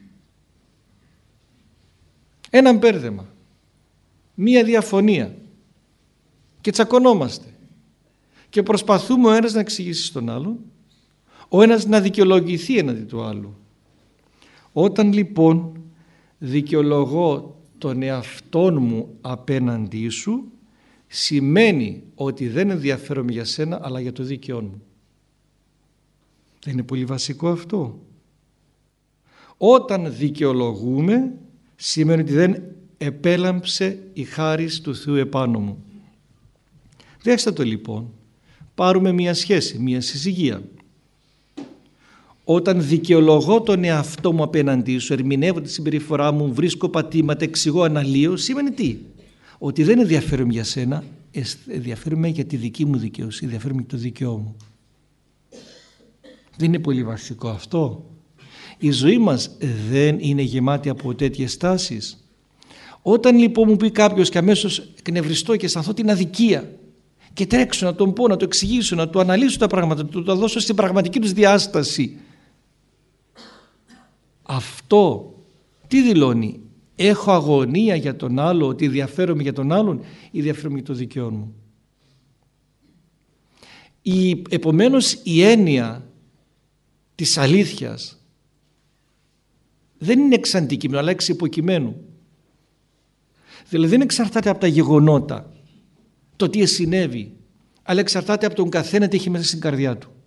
ένα μπέρδεμα, μία διαφωνία και τσακωνόμαστε και προσπαθούμε ο ένας να εξηγήσει στον άλλον, ο ένας να δικαιολογηθεί έναντι του άλλου. Όταν λοιπόν δικαιολογώ τον εαυτόν μου απέναντί σου, σημαίνει ότι δεν ενδιαφέρομαι για σένα αλλά για το δίκαιό μου. Δεν είναι πολύ βασικό αυτό? Όταν δικαιολογούμε σημαίνει ότι δεν επέλαμψε η χάρις του Θεού επάνω μου. Δέστε το λοιπόν, πάρουμε μία σχέση, μία συζυγία. Όταν δικαιολογώ τον εαυτό μου απέναντί σου, ερμηνεύω τη συμπεριφορά μου, βρίσκω πατήματα, εξηγώ, αναλύω, σημαίνει τι? Ότι δεν ενδιαφέρομαι για σένα, ενδιαφέρομαι για τη δική μου δικαίωση, ενδιαφέρομαι για το δικαιό μου. Δεν είναι πολύ βασικό αυτό? Η ζωή μας δεν είναι γεμάτη από τέτοιες τάσεις? Όταν λοιπόν μου πει κάποιος και αμέσως εκνευριστώ και αισθανθώ την αδικία και τρέξω να τον πω, να το εξηγήσω, να του αναλύσω τα πράγματα, να του τα δώσω στην πραγματική τους διάσταση, αυτό τι δηλώνει? Έχω αγωνία για τον άλλο, ότι ενδιαφέρομαι για τον άλλον ή ενδιαφέρομαι για το δικαίωμα μου? Η, επομένως η έννοια της αλήθειας δεν είναι εξ αντικείμενου αλλά εξ υποκειμένου. Δηλαδή δεν εξαρτάται από τα γεγονότα, το τι συνέβη, αλλά εξαρτάται από τον καθένα τι έχει μέσα στην καρδιά του.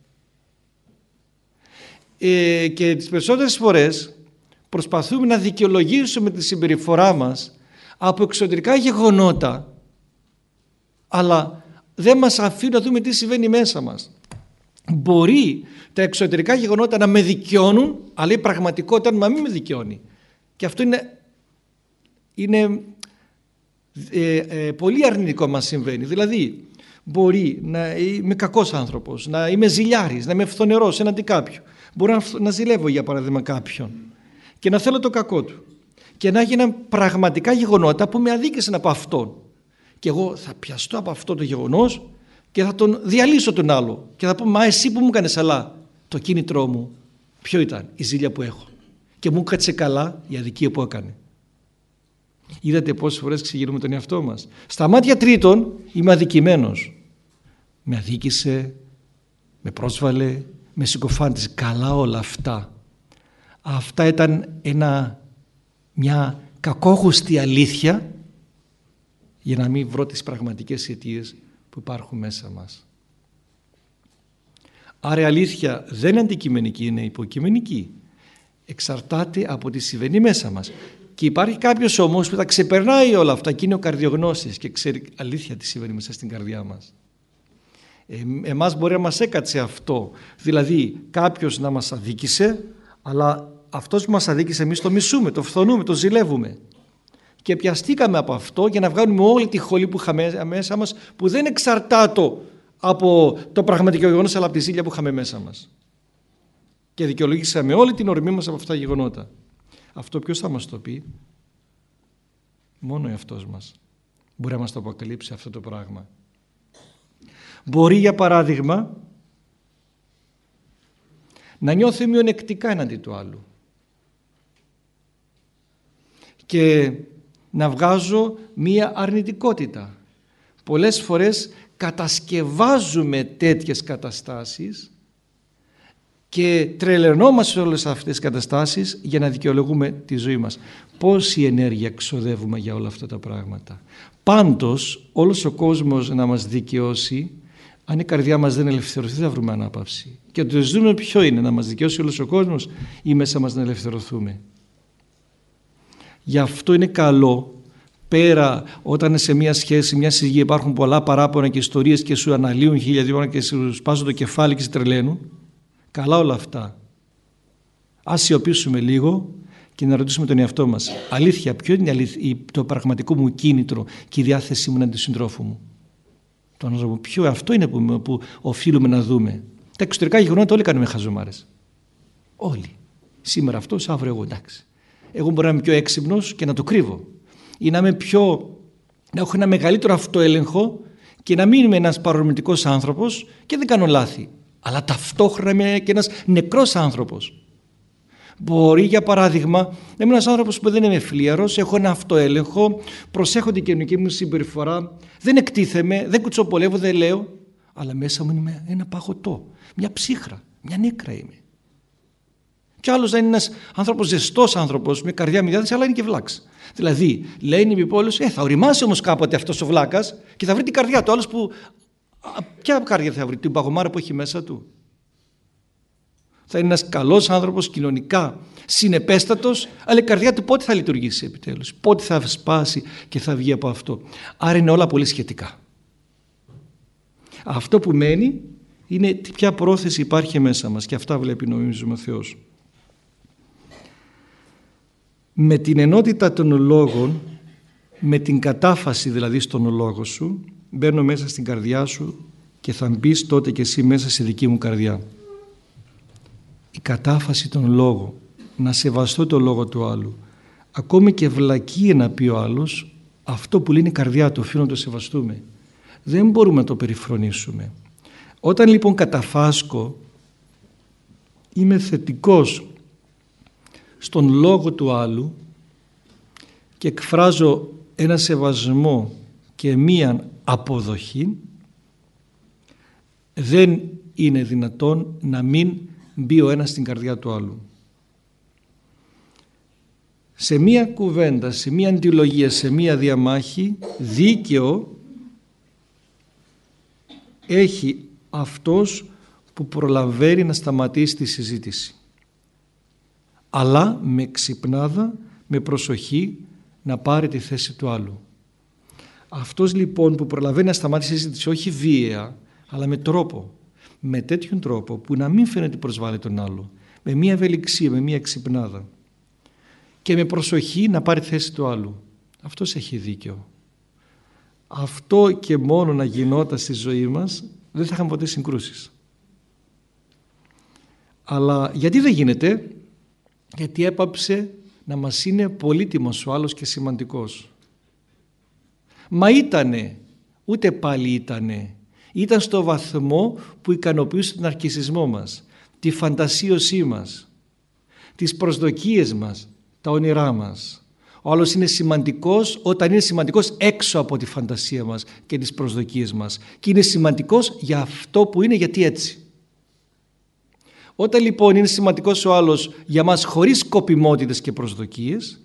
Ε, και τις περισσότερες φορές προσπαθούμε να δικαιολογήσουμε τη συμπεριφορά μας από εξωτερικά γεγονότα, αλλά δεν μας αφήνουν να δούμε τι συμβαίνει μέσα μας. Μπορεί τα εξωτερικά γεγονότα να με δικαιώνουν, αλλά η πραγματικότητα να μην με δικαιώνει. Και αυτό είναι, είναι ε, ε, πολύ αρνητικό μας συμβαίνει. Δηλαδή μπορεί να είμαι κακός άνθρωπος, να είμαι ζηλιάρης, να είμαι φθονερός έναντι κάποιου. Μπορώ να, να ζηλεύω για παράδειγμα κάποιον και να θέλω το κακό του και να έγιναν πραγματικά γεγονότα που με αδίκησαν από αυτόν και εγώ θα πιαστώ από αυτό το γεγονός και θα τον διαλύσω τον άλλο και θα πω μα εσύ που μου έκανες, αλλά το κίνητρό μου ποιο ήταν? Η ζήλια που έχω και μου κάτσε καλά η αδικία που έκανε. Είδατε πόσες φορές ξεγελούμε τον εαυτό μας? Στα μάτια τρίτων είμαι αδικημένος. Με αδίκησε, με πρόσβαλε, με συκοφάντησε. Καλά όλα αυτά. Αυτά ήταν ένα, μια κακόγουστη αλήθεια, για να μην βρω τις πραγματικές αιτίες που υπάρχουν μέσα μας. Άρα η αλήθεια δεν είναι αντικειμενική, είναι υποκειμενική. Εξαρτάται από τι συμβαίνει μέσα μας. Και υπάρχει κάποιος όμως που τα ξεπερνάει όλα αυτά και είναι ο καρδιογνώστης και ξέρει αλήθεια τι συμβαίνει μέσα στην καρδιά μας. Ε, εμάς μπορεί να μας έκατσε αυτό, δηλαδή κάποιος να μας αδίκησε, αλλά αυτός που μας αδίκησε εμείς το μισούμε, το φθονούμε, το ζηλεύουμε. Και πιαστήκαμε από αυτό για να βγάλουμε όλη τη χολή που είχαμε μέσα μας, που δεν εξαρτάται από το πραγματικό γεγονός, αλλά από τη ζήλια που είχαμε μέσα μας. Και δικαιολογήσαμε όλη την ορμή μας από αυτά τα γεγονότα. Αυτό ποιος θα μας το πει? Μόνο ο εαυτός μας μπορεί να μας το αποκαλύψει αυτό το πράγμα. Μπορεί, για παράδειγμα, να νιώθει μειονεκτικά εναντί του άλλου και να βγάζω μία αρνητικότητα. Πολλές φορές κατασκευάζουμε τέτοιες καταστάσεις και τρελαινόμαστε σε όλες αυτές τις καταστάσεις για να δικαιολογούμε τη ζωή μας. Πόση ενέργεια ξοδεύουμε για όλα αυτά τα πράγματα. Πάντως όλος ο κόσμος να μας δικαιώσει, αν η καρδιά μας δεν ελευθερωθεί, θα βρούμε ανάπαυση. Και το ζούμε ποιο είναι? Να μας δικαιώσει όλος ο κόσμος ή μέσα μας να ελευθερωθούμε? Γι' αυτό είναι καλό, πέρα όταν σε μια σχέση, μια συζυγή, υπάρχουν πολλά παράπονα και ιστορίες και σου αναλύουν χίλια δύο και σου σπάζουν το κεφάλι και σε τρελαίνουν. Καλά όλα αυτά. Ας σιωπήσουμε λίγο και να ρωτήσουμε τον εαυτό μας. Αλήθεια, ποιο είναι το πραγματικό μου κίνητρο και η διάθεσή μου εναντί του συντρόφου μου? Το άνθρωπο, ποιο αυτό είναι που, που οφείλουμε να δούμε. Τα εξωτερικά γεγονότα όλοι κάνουμε χαζομάρες. Όλοι. Σήμερα αυτός, αύριο εγώ, εντάξει. Εγώ μπορώ να είμαι πιο έξυπνος και να το κρύβω. Ή να είμαι πιο, να έχω ένα μεγαλύτερο αυτοέλεγχο και να μην είμαι ένας παρορμητικός άνθρωπος και δεν κάνω λάθη. Αλλά ταυτόχρονα είμαι και ένας νεκρός άνθρωπος. Μπορεί, για παράδειγμα, να είμαι ένας άνθρωπος που δεν είμαι φλίαρος, έχω ένα αυτοέλεγχο, προσέχω την κοινωνική μου συμπεριφορά, δεν εκτίθεμαι, δεν κουτσοπολεύω, δεν λέω, αλλά μέσα μου είναι ένα παγωτό, μια ψύχρα, μια νέκρα είμαι. Κι άλλος να είναι ένας άνθρωπος ζεστός άνθρωπος, με καρδιά με διάθεση, αλλά είναι και βλάξ. Δηλαδή, λέει η Πόλος, ε, θα οριμάσει όμως κάποτε αυτός ο βλάκας και θα βρει την καρδιά του. Άλλος που, ποια καρδιά θα βρει? Την παγωμάρα που έχει μέσα του. Θα είναι ένας καλός άνθρωπος, κοινωνικά συνεπέστατος, αλλά η καρδιά του πότε θα λειτουργήσει επιτέλους? Πότε θα σπάσει και θα βγει από αυτό? Άρα είναι όλα πολύ σχετικά. Αυτό που μένει είναι ποια πρόθεση υπάρχει μέσα μας, και αυτά βλέπει, νομίζουμε, ο Θεός. Με την ενότητα των λόγων, με την κατάφαση δηλαδή στον λόγο σου, μπαίνω μέσα στην καρδιά σου και θα μπεις τότε και εσύ μέσα στη δική μου καρδιά. Η κατάφαση των λόγων, να σεβαστώ το λόγο του άλλου, ακόμη και βλακία να πει ο άλλος, αυτό που λέει η καρδιά του, οφείλουμε να το σεβαστούμε. Δεν μπορούμε να το περιφρονήσουμε. Όταν λοιπόν καταφάσκω, είμαι θετικός στον λόγο του άλλου και εκφράζω ένα σεβασμό και μία αποδοχή, δεν είναι δυνατόν να μην μπει ο ένας στην καρδιά του άλλου. Σε μία κουβέντα, σε μία αντιλογία, σε μία διαμάχη, δίκαιο έχει αυτός που προλαβαίνει να σταματήσει τη συζήτηση, αλλά με ξυπνάδα, με προσοχή, να πάρει τη θέση του άλλου. Αυτός λοιπόν που προλαβαίνει να σταματήσει τη συζήτηση, όχι βίαια, αλλά με τρόπο, με τέτοιον τρόπο που να μην φαίνεται προσβάλλει τον άλλο, με μία ευελιξία, με μία ξυπνάδα και με προσοχή να πάρει τη θέση του άλλου, αυτός έχει δίκιο. Αυτό και μόνο να γινόταν στη ζωή μας, δεν θα είχαμε ποτέ συγκρούσεις. Αλλά γιατί δεν γίνεται? Γιατί έπαψε να μας είναι πολύτιμος ο άλλος και σημαντικός. Μα ήτανε, ούτε πάλι ήτανε, ήταν στο βαθμό που ικανοποιούσε τον αρκισισμό μας, τη φαντασίωσή μας, τις προσδοκίες μας, τα όνειρά μας. Ο άλλος είναι σημαντικός όταν είναι σημαντικός έξω από τη φαντασία μας και τις προσδοκίες μας. Και είναι σημαντικός για αυτό που είναι, γιατί έτσι. Όταν λοιπόν είναι σημαντικός ο άλλος για μας χωρίς σκοπιμότητες και προσδοκίες,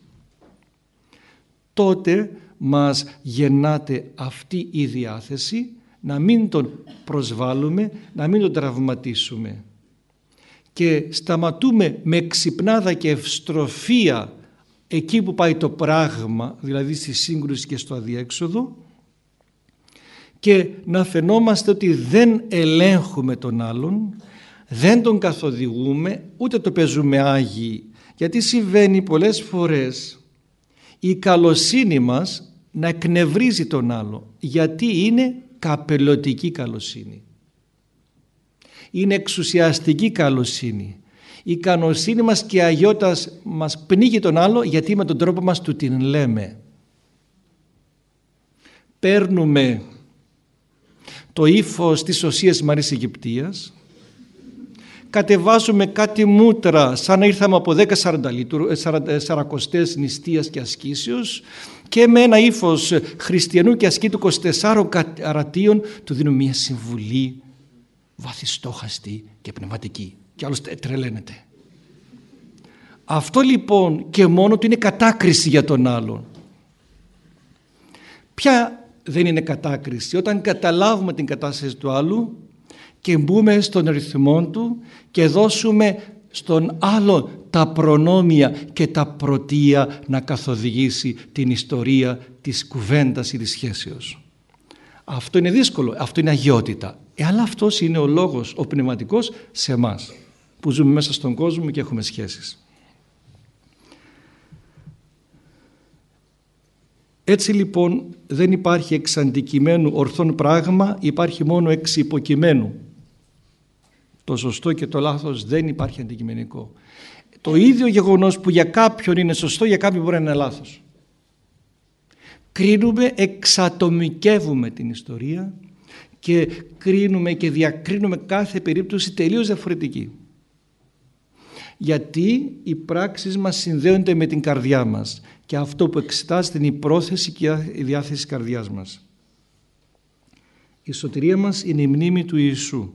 τότε μας γεννάται αυτή η διάθεση να μην τον προσβάλλουμε, να μην τον τραυματίσουμε. Και σταματούμε με ξυπνάδα και ευστροφία εκεί που πάει το πράγμα, δηλαδή στη σύγκρουση και στο αδιέξοδο, και να φαινόμαστε ότι δεν ελέγχουμε τον άλλον, δεν τον καθοδηγούμε, ούτε το παίζουμε άγιοι. Γιατί συμβαίνει πολλές φορές η καλοσύνη μας να εκνευρίζει τον άλλο, γιατί είναι καπελωτική καλοσύνη. Είναι εξουσιαστική καλοσύνη. Η καλοσύνη μας και η αγιότητα μας πνίγει τον άλλο, γιατί με τον τρόπο μας του την λέμε. Παίρνουμε το ύφος της Οσίας Μαρίας Αιγυπτίας, κατεβάζουμε κάτι μούτρα σαν να ήρθαμε από δέκα σαρακοστές νηστείας και ασκήσεως, και με ένα ύφος χριστιανού και ασκήτου είκοσι τεσσάρων καρατίων του δίνουμε μια συμβουλή βαθιστόχαστη και πνευματική, και άλλος τρελαίνεται. Αυτό λοιπόν και μόνο του είναι κατάκριση για τον άλλον. Ποια δεν είναι κατάκριση? Όταν καταλάβουμε την κατάσταση του άλλου και μπούμε στον ρυθμό του και δώσουμε στον άλλο τα προνόμια και τα πρωτεία να καθοδηγήσει την ιστορία της κουβέντας ή της σχέσεως. Αυτό είναι δύσκολο, αυτό είναι αγιότητα. Ε, αλλά αυτός είναι ο λόγος, ο πνευματικός σε εμάς που ζούμε μέσα στον κόσμο και έχουμε σχέσεις. Έτσι λοιπόν δεν υπάρχει εξ αντικειμένου ορθόν πράγμα, υπάρχει μόνο εξ υποκειμένου. Το σωστό και το λάθος δεν υπάρχει αντικειμενικό. Το ίδιο γεγονός που για κάποιον είναι σωστό, για κάποιον μπορεί να είναι λάθος. Κρίνουμε, εξατομικεύουμε την ιστορία και κρίνουμε και διακρίνουμε κάθε περίπτωση τελείως διαφορετική. Γιατί οι πράξεις μας συνδέονται με την καρδιά μας και αυτό που εξετάζεται είναι η πρόθεση και η διάθεση της καρδιάς μας. Η σωτηρία μας είναι η μνήμη του Ιησού.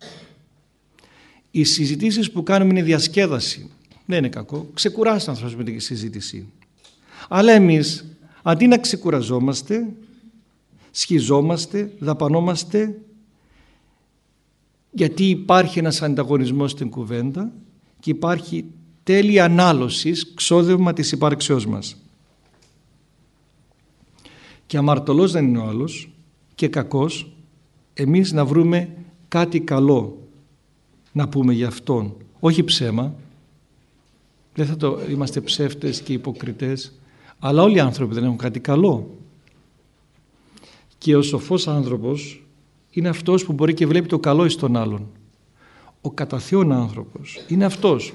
Οι συζητήσεις που κάνουμε είναι διασκέδαση. Δεν είναι κακό. Ξεκουράζει ο άνθρωπος με τη συζήτηση. Αλλά εμείς αντί να ξεκουραζόμαστε, σχιζόμαστε, δαπανόμαστε, γιατί υπάρχει ένας ανταγωνισμός στην κουβέντα και υπάρχει τέλεια ανάλωσης, ξόδευμα της υπάρξεώς μας. Και αμαρτωλός δεν είναι ο άλλος και κακός, εμείς να βρούμε κάτι καλό να πούμε για αυτόν, όχι ψέμα. Δεν θα το είμαστε ψεύτες και υποκριτές, αλλά όλοι οι άνθρωποι δεν έχουν κάτι καλό. Και ο σοφός άνθρωπος είναι αυτός που μπορεί και βλέπει το καλό εις τον άλλον. Ο κατά Θεόν άνθρωπος είναι αυτός.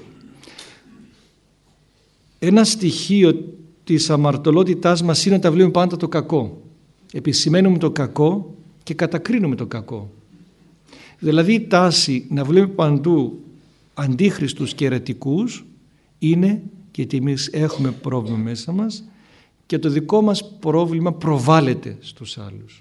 Ένα στοιχείο της αμαρτωλότητάς μας είναι ότι βλέπουμε πάντα το κακό. Επισημαίνουμε το κακό και κατακρίνουμε το κακό. Δηλαδή η τάση να βλέπουμε παντού αντίχριστους και αιρετικούς είναι γιατί εμείς έχουμε πρόβλημα μέσα μας και το δικό μας πρόβλημα προβάλλεται στους άλλους.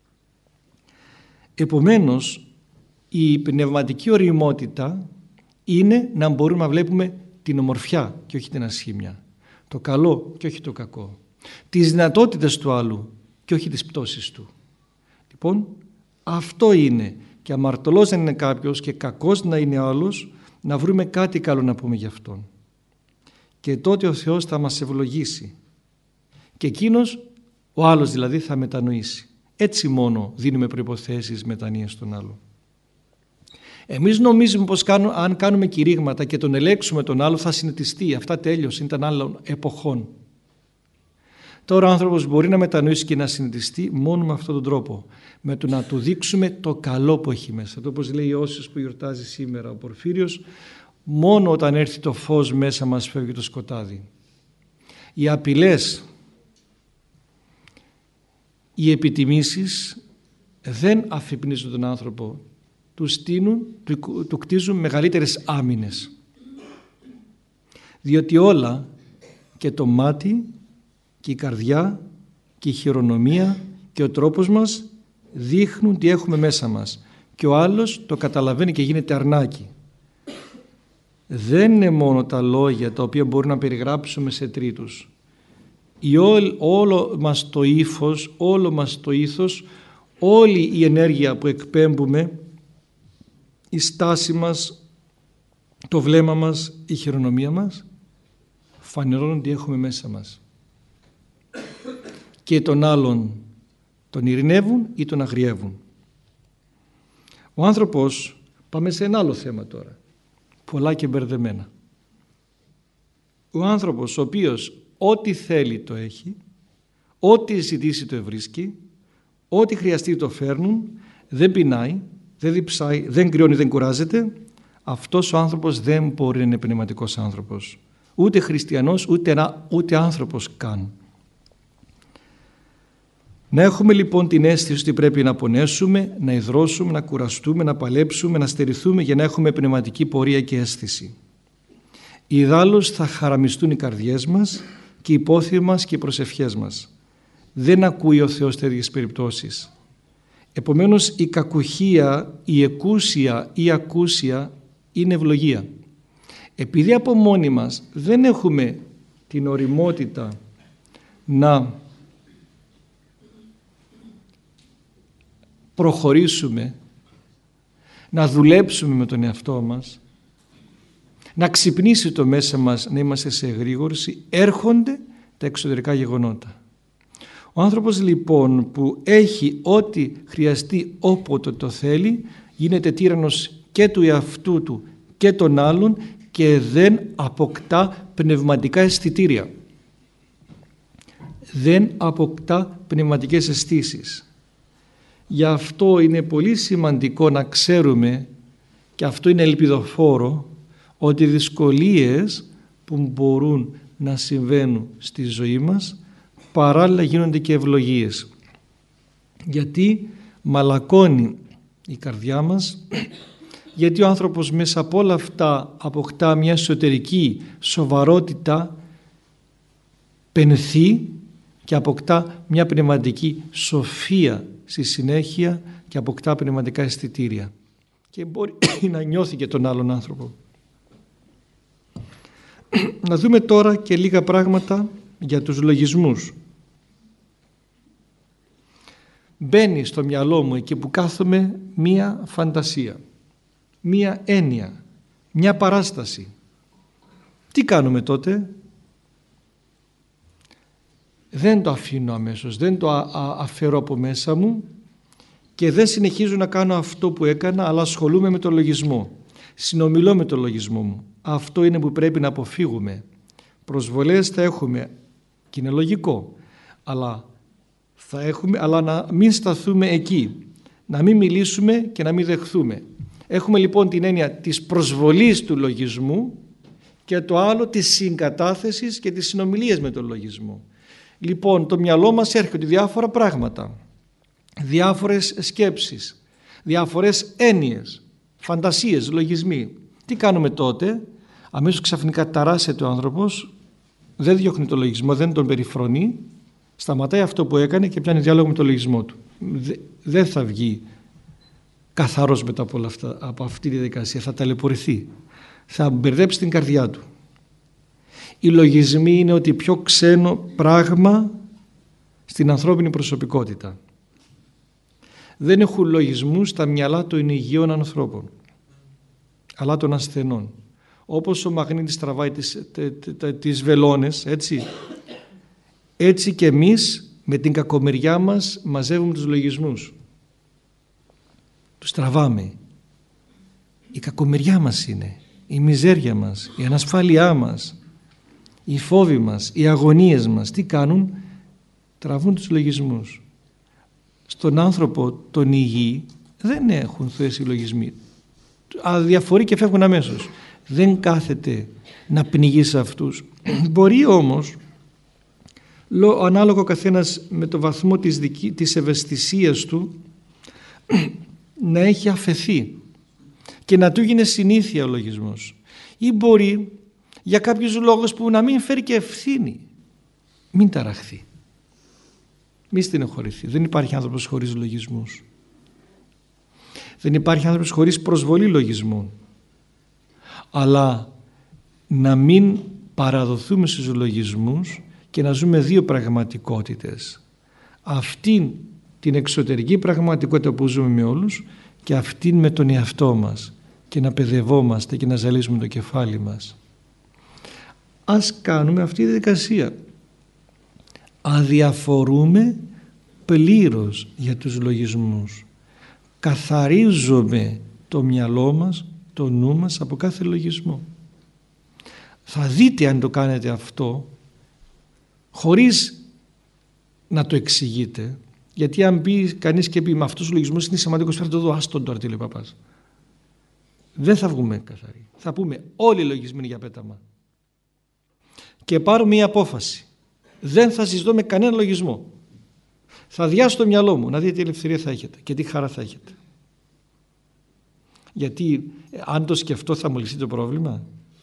Επομένως, η πνευματική ωριμότητα είναι να μπορούμε να βλέπουμε την ομορφιά και όχι την ασχήμια, το καλό και όχι το κακό, τις δυνατότητες του άλλου και όχι τις πτώσεις του. Λοιπόν, αυτό είναι, και αμαρτωλός να είναι κάποιος και κακός να είναι άλλος, να βρούμε κάτι καλό να πούμε για αυτόν. Και τότε ο Θεός θα μας ευλογήσει και εκείνος, ο άλλος δηλαδή, θα μετανοήσει. Έτσι μόνο δίνουμε προϋποθέσεις μετανοίας στον άλλο. Εμείς νομίζουμε πως κάνουμε, αν κάνουμε κηρύγματα και τον ελέγξουμε τον άλλο θα συνετιστεί. Αυτά τέλειωσε, ήταν άλλων εποχών. Τώρα ο άνθρωπος μπορεί να μετανοήσει και να συνετιστεί μόνο με αυτόν τον τρόπο. Με το να του δείξουμε το καλό που έχει μέσα. Το όπως λέει ο Όσιος που γιορτάζει σήμερα ο Πορφύριος, μόνο όταν έρθει το φως μέσα μας φεύγει το σκοτάδι. Οι απειλές, οι επιτιμήσεις δεν αφυπνίζουν τον άνθρωπο. Του στείνουν, του, του κτίζουν μεγαλύτερες άμυνες. Διότι όλα, και το μάτι Και η καρδιά και η χειρονομία και ο τρόπος μας δείχνουν τι έχουμε μέσα μας. Και ο άλλος το καταλαβαίνει και γίνεται αρνάκι. Δεν είναι μόνο τα λόγια τα οποία μπορούμε να περιγράψουμε σε τρίτους. Η όλο, όλο μας το ύφος, όλο μας το ήθος, όλη η ενέργεια που εκπέμπουμε, η στάση μας, το βλέμμα μας, η χειρονομία μας, φανερώνουν τι έχουμε μέσα μας. Και τον άλλον τον ειρηνεύουν ή τον αγριεύουν. Ο άνθρωπος, πάμε σε ένα άλλο θέμα τώρα, πολλά και μπερδεμένα. Ο άνθρωπος ο οποίος ό,τι θέλει το έχει, ό,τι ζητήσει το ευρίσκει, ό,τι χρειαστεί το φέρνουν, δεν πεινάει, δεν διψάει, δεν κρυώνει, δεν κουράζεται, αυτός ο άνθρωπος δεν μπορεί να είναι πνευματικός άνθρωπος. Ούτε χριστιανός, ούτε, ούτε άνθρωπος καν. Να έχουμε λοιπόν την αίσθηση ότι πρέπει να πονέσουμε, να ιδρώσουμε, να κουραστούμε, να παλέψουμε, να στερηθούμε για να έχουμε πνευματική πορεία και αίσθηση. Ιδάλλως θα χαραμιστούν οι καρδιές μας και οι υπόθεση μας και οι προσευχές μας. Δεν ακούει ο Θεός τέτοιες περιπτώσεις. Επομένως η κακουχία, η εκούσια ή ακούσια είναι ευλογία. Επειδή από μόνοι μας δεν έχουμε την ωριμότητα να προχωρήσουμε, να δουλέψουμε με τον εαυτό μας, να ξυπνήσει το μέσα μας, να είμαστε σε εγρήγορση, έρχονται τα εξωτερικά γεγονότα. Ο άνθρωπος λοιπόν που έχει ό,τι χρειαστεί όποτε το θέλει, γίνεται τύραννος και του εαυτού του και των άλλων και δεν αποκτά πνευματικά αισθητήρια. Δεν αποκτά πνευματικές αισθήσεις. Γι' αυτό είναι πολύ σημαντικό να ξέρουμε, και αυτό είναι ελπιδοφόρο, ότι οι δυσκολίες που μπορούν να συμβαίνουν στη ζωή μας παράλληλα γίνονται και ευλογίες. Γιατί μαλακώνει η καρδιά μας, γιατί ο άνθρωπος μέσα από όλα αυτά αποκτά μια εσωτερική σοβαρότητα, πενθεί και αποκτά μια πνευματική σοφία στη συνέχεια και αποκτά πνευματικά αισθητήρια και μπορεί να νιώθει και τον άλλον άνθρωπο. Να δούμε τώρα και λίγα πράγματα για τους λογισμούς. Μπαίνει στο μυαλό μου εκεί που κάθομαι μία φαντασία, μία έννοια, μία παράσταση. Τι κάνουμε τότε? Δεν το αφήνω αμέσως, δεν το αφαιρώ από μέσα μου και δεν συνεχίζω να κάνω αυτό που έκανα, αλλά ασχολούμαι με τον λογισμό. Συνομιλώ με τον λογισμό μου. Αυτό είναι που πρέπει να αποφύγουμε. Προσβολές θα έχουμε και είναι λογικό, αλλά, θα έχουμε, αλλά να μην σταθούμε εκεί, να μην μιλήσουμε και να μην δεχθούμε. Έχουμε λοιπόν την έννοια της προσβολής του λογισμού και το άλλο της συγκατάθεσης και της συνομιλίας με τον λογισμό. Λοιπόν, το μυαλό μας έρχονται διάφορα πράγματα, διάφορες σκέψεις, διάφορες έννοιες, φαντασίες, λογισμοί. Τι κάνουμε τότε? Αμέσως ξαφνικά ταράσσεται ο άνθρωπος, δεν διώχνει τον λογισμό, δεν τον περιφρονεί, σταματάει αυτό που έκανε και πιάνει διάλογο με τον λογισμό του. Δεν θα βγει καθαρός μετά από, όλα αυτά, από αυτή τη διαδικασία, θα ταλαιπωρηθεί, θα μπερδέψει την καρδιά του. Οι λογισμοί είναι ότι πιο ξένο πράγμα στην ανθρώπινη προσωπικότητα. Δεν έχουν λογισμούς στα μυαλά των υγιών ανθρώπων, αλλά των ασθενών. Όπως ο μαγνήτης τραβάει τις, τις βελόνες, έτσι, έτσι και εμείς με την κακομεριά μας μαζεύουμε τους λογισμούς. Τους τραβάμε. Η κακομεριά μας είναι, η μιζέρια μας, η ανασφάλειά μας, οι φόβοι μας, οι αγωνίες μας. Τι κάνουν? Τραβούν τους λογισμούς. Στον άνθρωπο τον υγιή δεν έχουν θέση λογισμοί. Αδιαφορεί και φεύγουν αμέσως. Δεν κάθεται να πνιγεί σε αυτούς. Μπορεί όμως, ανάλογο καθένας με το βαθμό της, δική, της ευαισθησίας του, να έχει αφεθεί και να του γίνει συνήθεια ο λογισμός. Ή μπορεί για κάποιους λόγους που να μην φέρει και ευθύνη. μην ταραχθεί, μην στενοχωρηθεί. Δεν υπάρχει άνθρωπος χωρίς λογισμούς. Δεν υπάρχει άνθρωπος χωρίς προσβολή λογισμών. Αλλά να μην παραδοθούμε στους λογισμούς και να ζούμε δύο πραγματικότητες. Αυτήν την εξωτερική πραγματικότητα που ζούμε με όλους και αυτήν με τον εαυτό μας, και να παιδευόμαστε και να ζαλίζουμε το κεφάλι μας. Ας κάνουμε αυτή τη διαδικασία. Αδιαφορούμε πλήρως για τους λογισμούς. Καθαρίζουμε το μυαλό μας, το νου μας από κάθε λογισμό. Θα δείτε αν το κάνετε αυτό χωρίς να το εξηγείτε, γιατί αν πει κανείς και πει με αυτούς τους λογισμούς είναι σημαντικός, φέρτε το εδώ, άστον τώρα τι λέει παπάς. Δεν θα βγούμε καθαροί. Θα πούμε όλοι οι λογισμοί είναι για πέταμα. Και πάρω μία απόφαση. Δεν θα συζητώ με κανένα λογισμό. Θα διάσω το μυαλό μου να δείτε τι ελευθερία θα έχετε και τι χαρά θα έχετε. Γιατί αν το σκεφτώ θα μου λυθεί το πρόβλημα.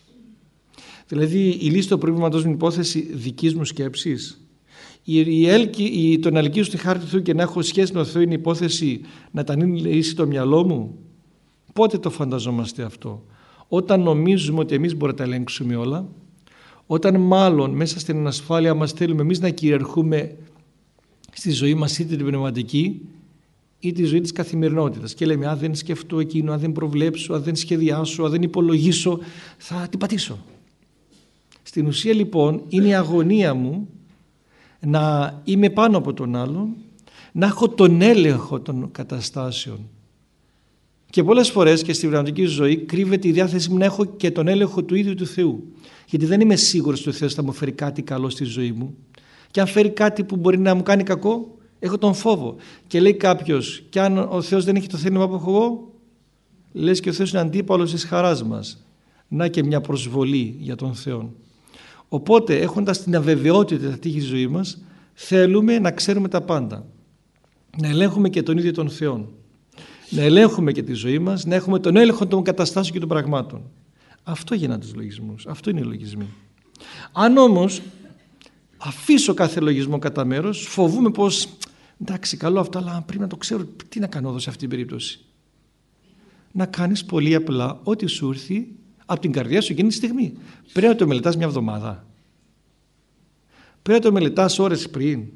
Δηλαδή η λύση του προβλήματος είναι υπόθεση δικής μου σκέψης. Η, η, έλκη, η, το να ελκύσω στη χάρη του Θεού και να έχω σχέση με τον Θεό είναι υπόθεση να τα λύσει το μυαλό μου. Πότε το φανταζόμαστε αυτό? Όταν νομίζουμε ότι εμείς μπορούμε να τα ελέγξουμε όλα, όταν μάλλον μέσα στην ανασφάλεια μας θέλουμε εμείς να κυριαρχούμε στη ζωή μας, είτε την πνευματική είτε τη ζωή της καθημερινότητας, και λέμε αν δεν σκεφτώ εκείνο, αν δεν προβλέψω, αν δεν σχεδιάσω, αν δεν υπολογίσω, θα την πατήσω. Στην ουσία λοιπόν είναι η αγωνία μου να είμαι πάνω από τον άλλον, να έχω τον έλεγχο των καταστάσεων. Και πολλές φορές και στην πνευματική ζωή κρύβεται η διάθεση μου να έχω και τον έλεγχο του ίδιου του Θεού. Γιατί δεν είμαι σίγουρος ότι ο Θεός θα μου φέρει κάτι καλό στη ζωή μου. Και αν φέρει κάτι που μπορεί να μου κάνει κακό, έχω τον φόβο. Και λέει κάποιος, και αν ο Θεός δεν έχει το θέλημα που έχω εγώ, λες και ο Θεός είναι αντίπαλος της χαράς μας. Να και μια προσβολή για τον Θεό. Οπότε έχοντας την αβεβαιότητα θα τύχει η ζωή μας, θέλουμε να ξέρουμε τα πάντα. Να ελέγχουμε και τον ίδιο τον Θεό. Να ελέγχουμε και τη ζωή μας, να έχουμε τον έλεγχο των καταστάσεων και των πραγμάτων. Αυτό γίνανε τους λογισμούς. Αυτό είναι οι λογισμοί. Αν όμως αφήσω κάθε λογισμό κατά μέρος, φοβούμαι πως εντάξει καλό αυτό, αλλά πρέπει να το ξέρω τι να κάνω εδώ σε αυτή την περίπτωση. Να κάνεις πολύ απλά ό,τι σου έρθει από την καρδιά σου εκείνη τη στιγμή. Πρέπει να το μελετάς μια εβδομάδα. Πρέπει να το μελετάς ώρες πριν.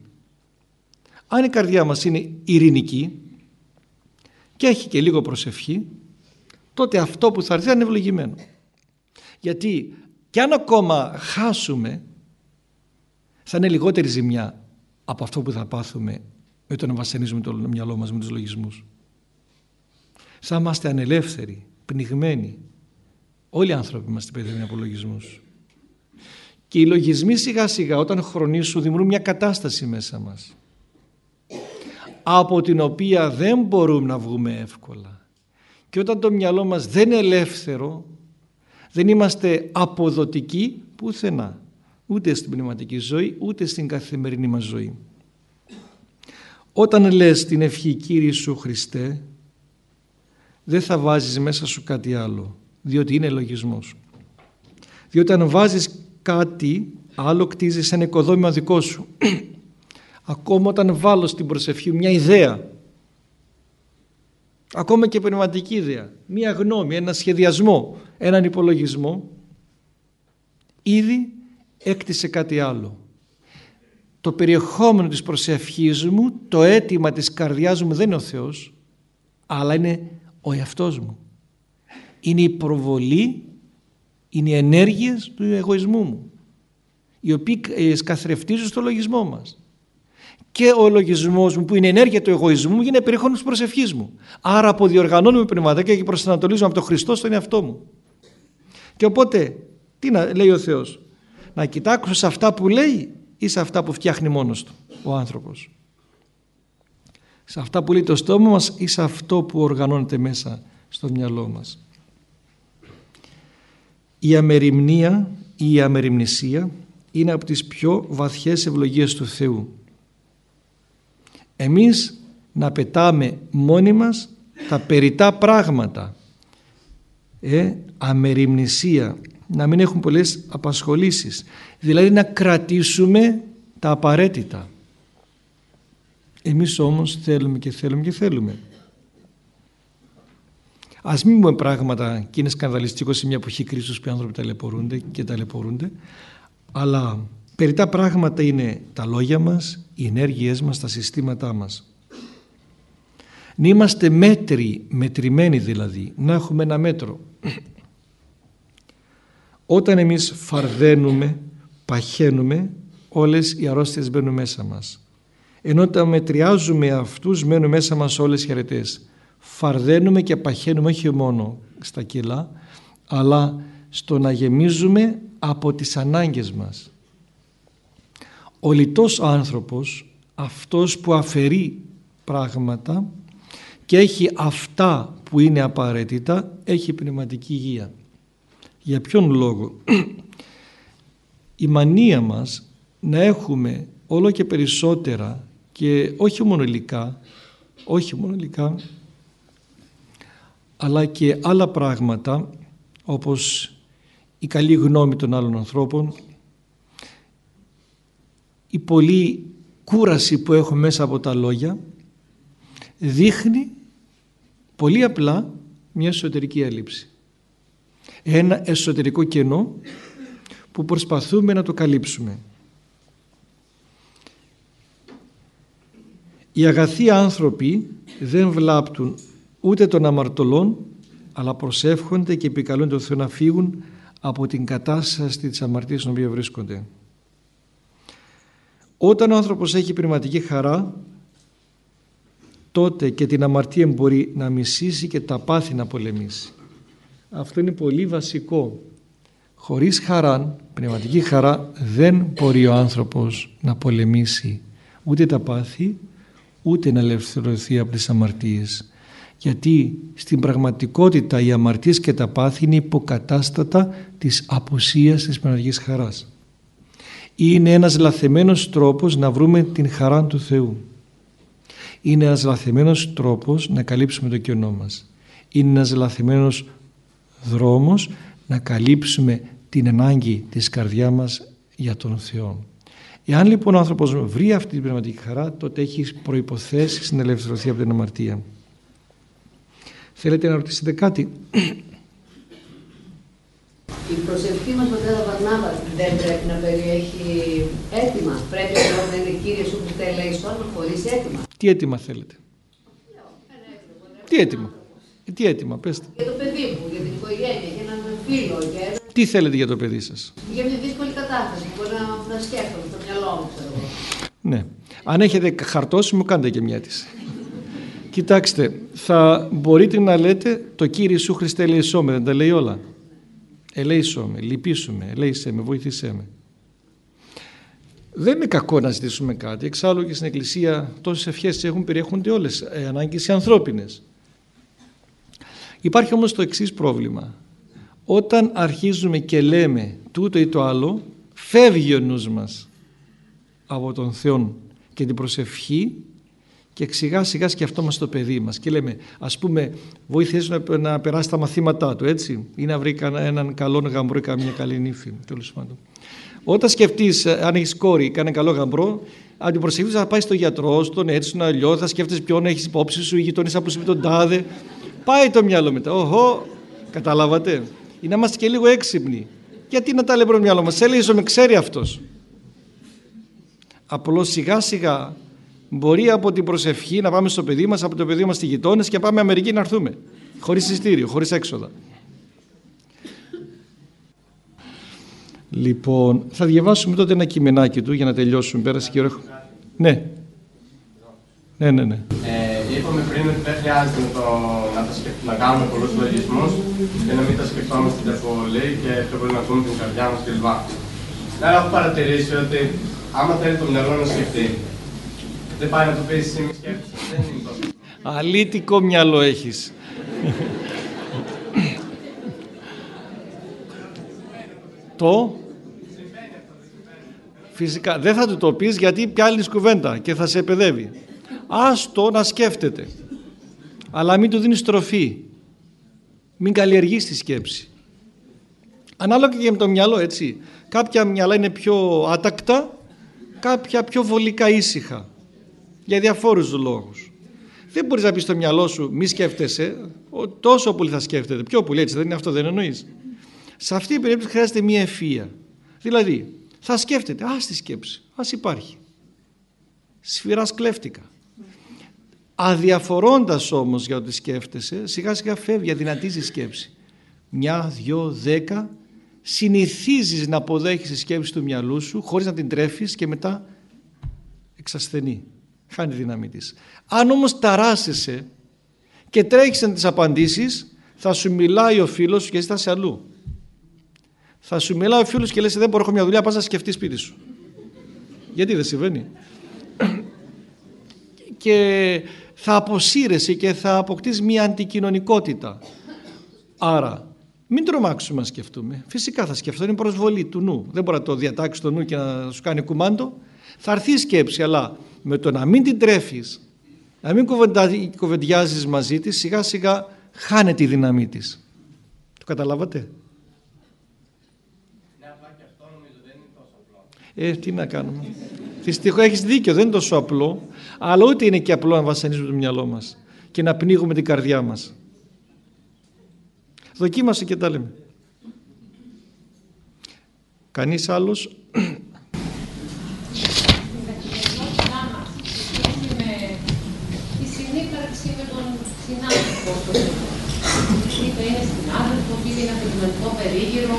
Αν η καρδιά μας είναι ειρηνική και έχει και λίγο προσευχή, τότε αυτό που θα έρθει είναι ευλογημένο. Γιατί και αν ακόμα χάσουμε, θα είναι λιγότερη ζημιά από αυτό που θα πάθουμε με το να βασανίζουμε το μυαλό μας με τους λογισμούς. Θα είμαστε ανελεύθεροι, πνιγμένοι. Όλοι οι άνθρωποι είμαστε παιδευμένοι από λογισμούς. Και οι λογισμοί σιγά σιγά όταν χρονίσουν δημιουργούν μια κατάσταση μέσα μας, από την οποία δεν μπορούμε να βγούμε εύκολα. Και όταν το μυαλό μας δεν είναι ελεύθερο, δεν είμαστε αποδοτικοί πουθενά, ούτε στην πνευματική ζωή, ούτε στην καθημερινή μας ζωή. Όταν λες την ευχή Κύριε Ιησού Χριστέ, δεν θα βάζεις μέσα σου κάτι άλλο, διότι είναι λογισμός. Διότι αν βάζεις κάτι άλλο, κτίζεις ένα οικοδόμημα δικό σου. Ακόμα όταν βάλω στην προσευχή μια ιδέα, ακόμα και πνευματική ιδέα, μια γνώμη, ένα σχεδιασμό, έναν υπολογισμό, ήδη έκτισε κάτι άλλο. Το περιεχόμενο της προσευχής μου, το αίτημα της καρδιάς μου δεν είναι ο Θεός, αλλά είναι ο εαυτός μου. Είναι η προβολή, είναι οι ενέργειες του εγωισμού μου, οι οποίοι καθρεφτίζουν στο λογισμό μας. Και ο λογισμός μου που είναι ενέργεια του εγωισμού μου γίνεται περιεχόμενο της προσευχής μου. Άρα αποδιοργανώνουμε πνευματικά και προσανατολίζουμε από τον Χριστό στον εαυτό μου. Και οπότε, τι να λέει ο Θεός? Να κοιτάξω σε αυτά που λέει ή σε αυτά που φτιάχνει μόνος του ο άνθρωπος? Σε αυτά που λέει το στόμα μας ή σε αυτό που οργανώνεται μέσα στο μυαλό μας? Η αμεριμνία ή η αμεριμνησία είναι από τις πιο βαθιές ευλογίες του Θεού. Εμείς να πετάμε μόνοι μας τα περιττά πράγματα, ε, αμεριμνησία, να μην έχουν πολλές απασχολήσεις, δηλαδή να κρατήσουμε τα απαραίτητα. Εμείς όμως θέλουμε και θέλουμε και θέλουμε. Ας μην πούμε πράγματα και είναι σκανδαλιστικό σε μια εποχή κρίσης που οι άνθρωποι ταλαιπωρούνται και ταλαιπωρούνται, αλλά περιττά πράγματα είναι τα λόγια μας, οι ενέργειές μας, τα συστήματά μας. Να είμαστε μέτροι, μετρημένοι δηλαδή, να έχουμε ένα μέτρο. Όταν εμείς φαρδένουμε, παχαίνουμε, όλες οι αρρώστιες μπαίνουν μέσα μας. Ενώ όταν μετριάζουμε αυτούς, μένουν μέσα μας όλες οι αρετές. Φαρδένουμε και παχαίνουμε όχι μόνο στα κιλά, αλλά στο να γεμίζουμε από τις ανάγκες μας. Ο λιτός άνθρωπος, αυτός που αφαιρεί πράγματα και έχει αυτά που είναι απαραίτητα, έχει πνευματική υγεία. Για ποιον λόγο? Η μανία μας να έχουμε όλο και περισσότερα και όχι μόνο υλικά, όχι μόνο υλικά, αλλά και άλλα πράγματα όπως η καλή γνώμη των άλλων ανθρώπων, η πολλή κούραση που έχω μέσα από τα λόγια, δείχνει πολύ απλά μια εσωτερική έλλειψη. Ένα εσωτερικό κενό που προσπαθούμε να το καλύψουμε. Οι αγαθοί άνθρωποι δεν βλάπτουν ούτε των αμαρτωλών, αλλά προσεύχονται και επικαλούν τον Θεό να φύγουν από την κατάσταση της αμαρτίας στην οποία βρίσκονται. Όταν ο άνθρωπος έχει πνευματική χαρά, τότε και την αμαρτία μπορεί να μισήσει και τα πάθη να πολεμήσει. Αυτό είναι πολύ βασικό. Χωρίς χαρά, πνευματική χαρά, δεν μπορεί ο άνθρωπος να πολεμήσει ούτε τα πάθη, ούτε να ελευθερωθεί από τις αμαρτίες. Γιατί στην πραγματικότητα οι αμαρτίες και τα πάθη είναι υποκατάστατα της απουσίας της πνευματικής χαράς. Είναι ένας λαθεμένος τρόπος να βρούμε την χαρά του Θεού. Είναι ένας λαθεμένος τρόπος να καλύψουμε το κενό μας. Είναι ένας λαθεμένος δρόμος να καλύψουμε την ανάγκη της καρδιάς μας για τον Θεό. Εάν λοιπόν ο άνθρωπος βρει αυτή την πνευματική χαρά, τότε έχει προϋποθέσεις να ελευθερωθεί από την αμαρτία. Θέλετε να ρωτήσετε κάτι? Η προσευχή μας, πατέρα Βαρνάβα, δεν πρέπει να περιέχει αίτημα. Πρέπει να είναι Κύριε σου Χριστέ ελέησον χωρίς αίτημα. Τι αίτημα θέλετε? Τι αίτημα? Τι αίτημα, πέστε. Για το παιδί μου, για την οικογένεια, για έναν φίλο. Για ένα... Τι θέλετε για το παιδί σας? Για μια δύσκολη κατάσταση που μπορεί να, να σκέφτομαι στο μυαλό μου, ξέρω εγώ. Ναι. Αν έχετε χαρτόσημο, κάντε και μια αίτηση. Κοιτάξτε, θα μπορείτε να λέτε το Κύριε Ιησού Χριστέ ελέησό με, δεν τα λέει όλα? Ελέησό με, λυπήσου με, ελέησέ με, βοήθησέ με. Δεν είναι κακό να ζητήσουμε κάτι. Εξάλλου και στην Εκκλησία τόσες ευχές έχουν, περιέχονται όλες ε, ανάγκες οι ανθρώπινες. Υπάρχει όμως το εξής πρόβλημα. Όταν αρχίζουμε και λέμε τούτο ή το άλλο, φεύγει ο νους μας από τον Θεό και την προσευχή και σιγά σιγά σκεφτόμαστε το παιδί μας και λέμε, ας πούμε, βοήθησε να, να περάσει τα μαθήματά του, έτσι, ή να βρει έναν καλό γαμπρό ή καμία καλή νύφη, τέλος πάντων. Όταν σκεφτείς, αν έχεις κόρη, κάνει καλό γαμπρό, αν την προσευχής θα πάει στο γιατρό, στον έτσι, στον αλλιώ, θα σκέφτεσαι ποιον έχεις υπόψη σου, οι γειτονές από σου τον τάδε. Πάει το μυαλό μετά. Οχο, καταλάβατε. Είναι να είμαστε και λίγο έξυπνοι. Γιατί να τα λέμε το μυαλό μας, έλεγε με ξέρει αυτός. Απλώς σιγά σιγά μπορεί από την προσευχή να πάμε στο παιδί μας, από το παιδί μας στη γειτόνες και πάμε Αμερική να έρθουμε. Χωρίς εισιτήριο, χωρίς έξοδα. Λοιπόν, θα διαβάσουμε τότε ένα κειμενάκι του για να τελειώσουμε. Πέρασε και ώρα. Ναι. Ναι, ναι, ναι. Ε, είπαμε πριν ότι δεν χρειάζεται να, το, να, τα σκεφ... να κάνουμε πολλούς λογισμούς και να μην τα σκεφτόμαστε την πολύ και πιο πολύ να ακούμε την καρδιά μας κλπ. Αλλά έχω παρατηρήσει ότι άμα θέλει το μυαλό να σκεφτεί, δεν πάει να το πει εσύ μη σκέφτεσαι, δεν είναι τόσο. Αλήτικο μυαλό έχεις. Το φυσικά δεν θα του το πεις γιατί πιάνει κουβέντα και θα σε παιδεύει. Άστο να σκέφτεται, αλλά μην του δίνεις τροφή, μην καλλιεργείς τη σκέψη. Ανάλογα και με το μυαλό, έτσι. Κάποια μυαλά είναι πιο άτακτα, κάποια πιο βολικά ήσυχα, για διαφόρους λόγους. Δεν μπορείς να πεις στο μυαλό σου μη σκέφτεσαι, τόσο πολύ θα σκέφτεται, πιο πολύ, έτσι δεν είναι αυτό, δεν εννοείς? Σε αυτή την περίπτωση χρειάζεται μια ευφυΐα. Δηλαδή θα σκέφτεται, ας τη σκέψη, ας υπάρχει, σφυράς κλέφτηκα. Αδιαφορώντας όμως για ό,τι σκέφτεσαι, σιγά σιγά φεύγει, αδυνατίζει η σκέψη. Μια, δυο, δέκα, συνηθίζεις να αποδέχεις τη σκέψη του μυαλού σου χωρίς να την τρέφεις και μετά εξασθενεί, χάνει τη δύναμη της. Αν όμως ταράσσεσαι και τρέχεις να τις απαντήσεις, θα σου μιλάει ο φίλος σου και εσύ θα είσαι αλλού. Θα σου μιλάει ο φίλος και λες δεν μπορώ, έχω μια δουλειά, πας να σκεφτείς σπίτι σου. Γιατί δεν συμβαίνει? Και θα αποσύρεσαι και θα αποκτήσεις μια αντικοινωνικότητα. Άρα μην τρομάξουμε να σκεφτούμε. Φυσικά θα σκεφτώ, είναι προσβολή του νου. Δεν μπορεί να το διατάξει το νου και να σου κάνει κουμάντο. Θα έρθει η σκέψη, αλλά με το να μην την τρέφεις, να μην κουβεντιάζεις μαζί της, σιγά σιγά χάνεται η δύναμή της. Το καταλάβατε? Ναι, απλά και αυτό νομίζω δεν είναι τόσο απλό. Ε, τι να κάνουμε. Δυστυχώς έχεις δίκιο, δεν είναι τόσο απλό, αλλά ούτε είναι και απλό να βασανίζουμε το μυαλό μας και να πνίγουμε την καρδιά μας. Δοκίμασε και τα λέμε. Κανείς άλλος? Η συνύπαρξη με τον συνάδελφο, είτε είναι συνάδελφο, είτε είναι επαγγελματικό περίγυρο,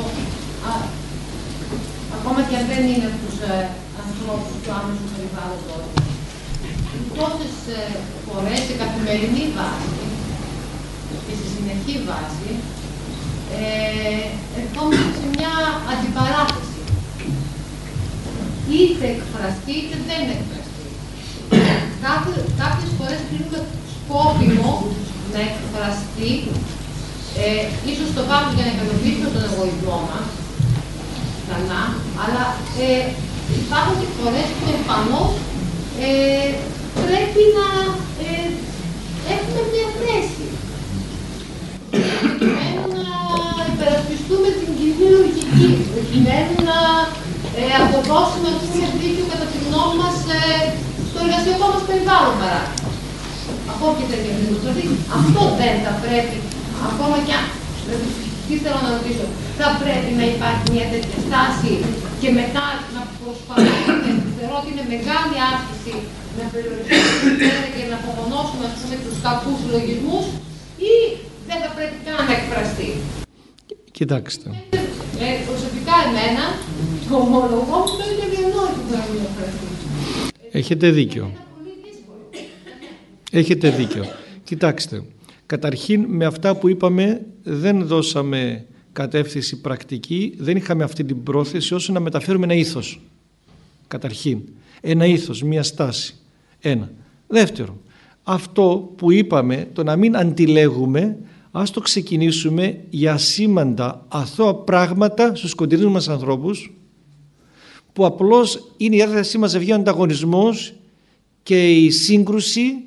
ακόμα και αν δεν είναι από τους ανθρώπους του άμεσου περιβάλλοντος. Τόσες φορές σε καθημερινή βάση και σε συνεχή βάση ε, ερχόμαστε σε μια αντιπαράθεση. Είτε εκφραστεί είτε δεν εκφραστεί. Κάποιες φορές κρίνουμε σκόπιμο να εκφραστεί, ε, ίσως το πάμε για να ικανοποιήσουμε τον εγωισμό μας, ξανά, αλλά ε, υπάρχουν και φορές που εμφανώς ε, πρέπει να ε, έχουμε μια θέση. Προκειμένου να υπερασπιστούμε την κοινή λογική, προκειμένου να ε, αποδώσουμε ας πούμε, δίκιο κατά τη γνώμη μας ε, στο εργασιακό μας περιβάλλον παράδειγμα. Ακόμα και τέτοια δηλαδή, αυτό δεν θα πρέπει, ακόμα και αν, δηλαδή, τι θέλω να ρωτήσω, θα πρέπει να υπάρχει μια τέτοια στάση και μετά να προσπαθούμε, θεωρώ ότι είναι μεγάλη άσκηση να περιοριστούμε και να απομονώσουμε ας πούμε, τους κακούς λογισμούς ή δεν θα πρέπει καν να εκφραστεί. Κοιτάξτε. Ε, προσωπικά εμένα, το ομολογώ μου το είναι διανόητο που να μην εκφραστεί. Έχετε δίκιο. Έχετε δίκιο. Κοιτάξτε, καταρχήν με αυτά που είπαμε δεν δώσαμε κατεύθυνση πρακτική, δεν είχαμε αυτή την πρόθεση όσο να μεταφέρουμε ένα ήθος. Καταρχήν, ένα ήθος, μία στάση. Ένα. Δεύτερο, αυτό που είπαμε, το να μην αντιλέγουμε, ας το ξεκινήσουμε για ασήμαντα αθώα πράγματα στους κοντινούς μας ανθρώπους, που απλώς είναι η διάθεσή μας να βγει ο ανταγωνισμός και η σύγκρουση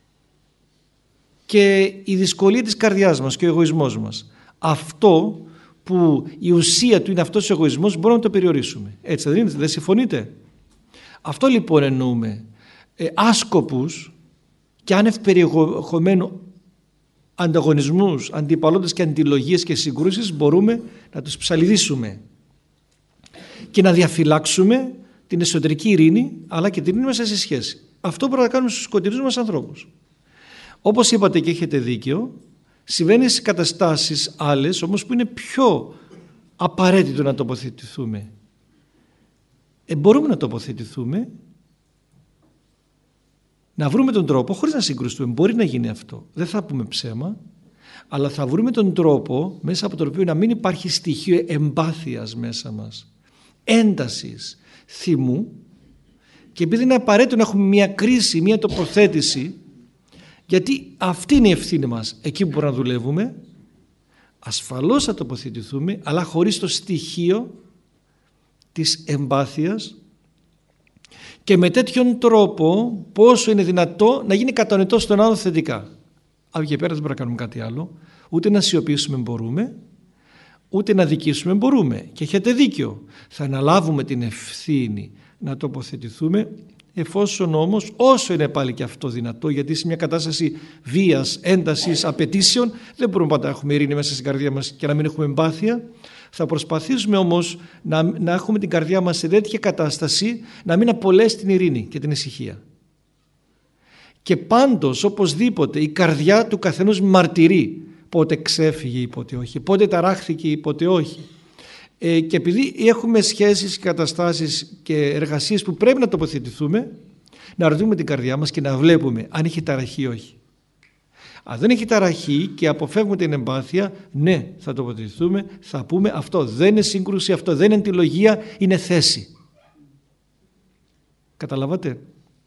και η δυσκολία της καρδιάς μας και ο εγωισμός μας. Αυτό που η ουσία του είναι αυτός ο εγωισμός μπορούμε να το περιορίσουμε. Έτσι δεν είναι, δεν συμφωνείτε? Αυτό λοιπόν εννοούμε. Ε, άσκοπους και άνευ περιεχομένου ανταγωνισμούς, αντιπαλότητες και αντιλογίες και συγκρούσεις μπορούμε να τους ψαλιδίσουμε και να διαφυλάξουμε την εσωτερική ειρήνη αλλά και την ειρήνη μέσα σε σχέση. Αυτό μπορούμε να κάνουμε στους κοντινούς μας ανθρώπους. Όπως είπατε και έχετε δίκιο, συμβαίνει σε καταστάσεις άλλες όμως που είναι πιο απαραίτητο να τοποθετηθούμε. Ε, μπορούμε να τοποθετηθούμε, να βρούμε τον τρόπο χωρίς να συγκρουστούμε. Μπορεί να γίνει αυτό. Δεν θα πούμε ψέμα, αλλά θα βρούμε τον τρόπο μέσα από τον οποίο να μην υπάρχει στοιχείο εμπάθειας μέσα μας, έντασης, θυμού, και επειδή είναι απαραίτητο να έχουμε μια κρίση, μια τοποθέτηση, γιατί αυτή είναι η ευθύνη μας εκεί που μπορούμε να δουλεύουμε, ασφαλώς θα τοποθετηθούμε, αλλά χωρίς το στοιχείο της εμπάθειας και με τέτοιον τρόπο πόσο είναι δυνατό να γίνει κατανοητό στον άλλο θετικά. Από εκεί πέρα δεν μπορούμε να κάνουμε κάτι άλλο, ούτε να σιωπήσουμε μπορούμε, ούτε να δικήσουμε μπορούμε. Και έχετε δίκιο, θα αναλάβουμε την ευθύνη να τοποθετηθούμε, εφόσον όμως, όσο είναι πάλι και αυτό δυνατό, γιατί σε μια κατάσταση βίας, έντασης, απαιτήσεων, δεν μπορούμε πάντα να έχουμε ειρήνη μέσα στην καρδιά μας και να μην έχουμε εμπάθεια. Θα προσπαθήσουμε όμως να, να έχουμε την καρδιά μας σε τέτοια κατάσταση να μην απολέσει την ειρήνη και την ησυχία. Και πάντως, οπωσδήποτε, η καρδιά του καθενός μαρτυρεί πότε ξέφυγε ή πότε όχι, πότε ταράχθηκε ή πότε όχι. Ε, και επειδή έχουμε σχέσεις, καταστάσεις και εργασίες που πρέπει να τοποθετηθούμε, να ρωτούμε την καρδιά μας και να βλέπουμε αν έχει ταραχή ή όχι. Αν δεν έχει ταραχή και αποφεύγουμε την εμπάθεια, ναι, θα τοποθετηθούμε, θα πούμε αυτό δεν είναι σύγκρουση, αυτό δεν είναι αντιλογία, είναι θέση. Καταλαβαίνετε?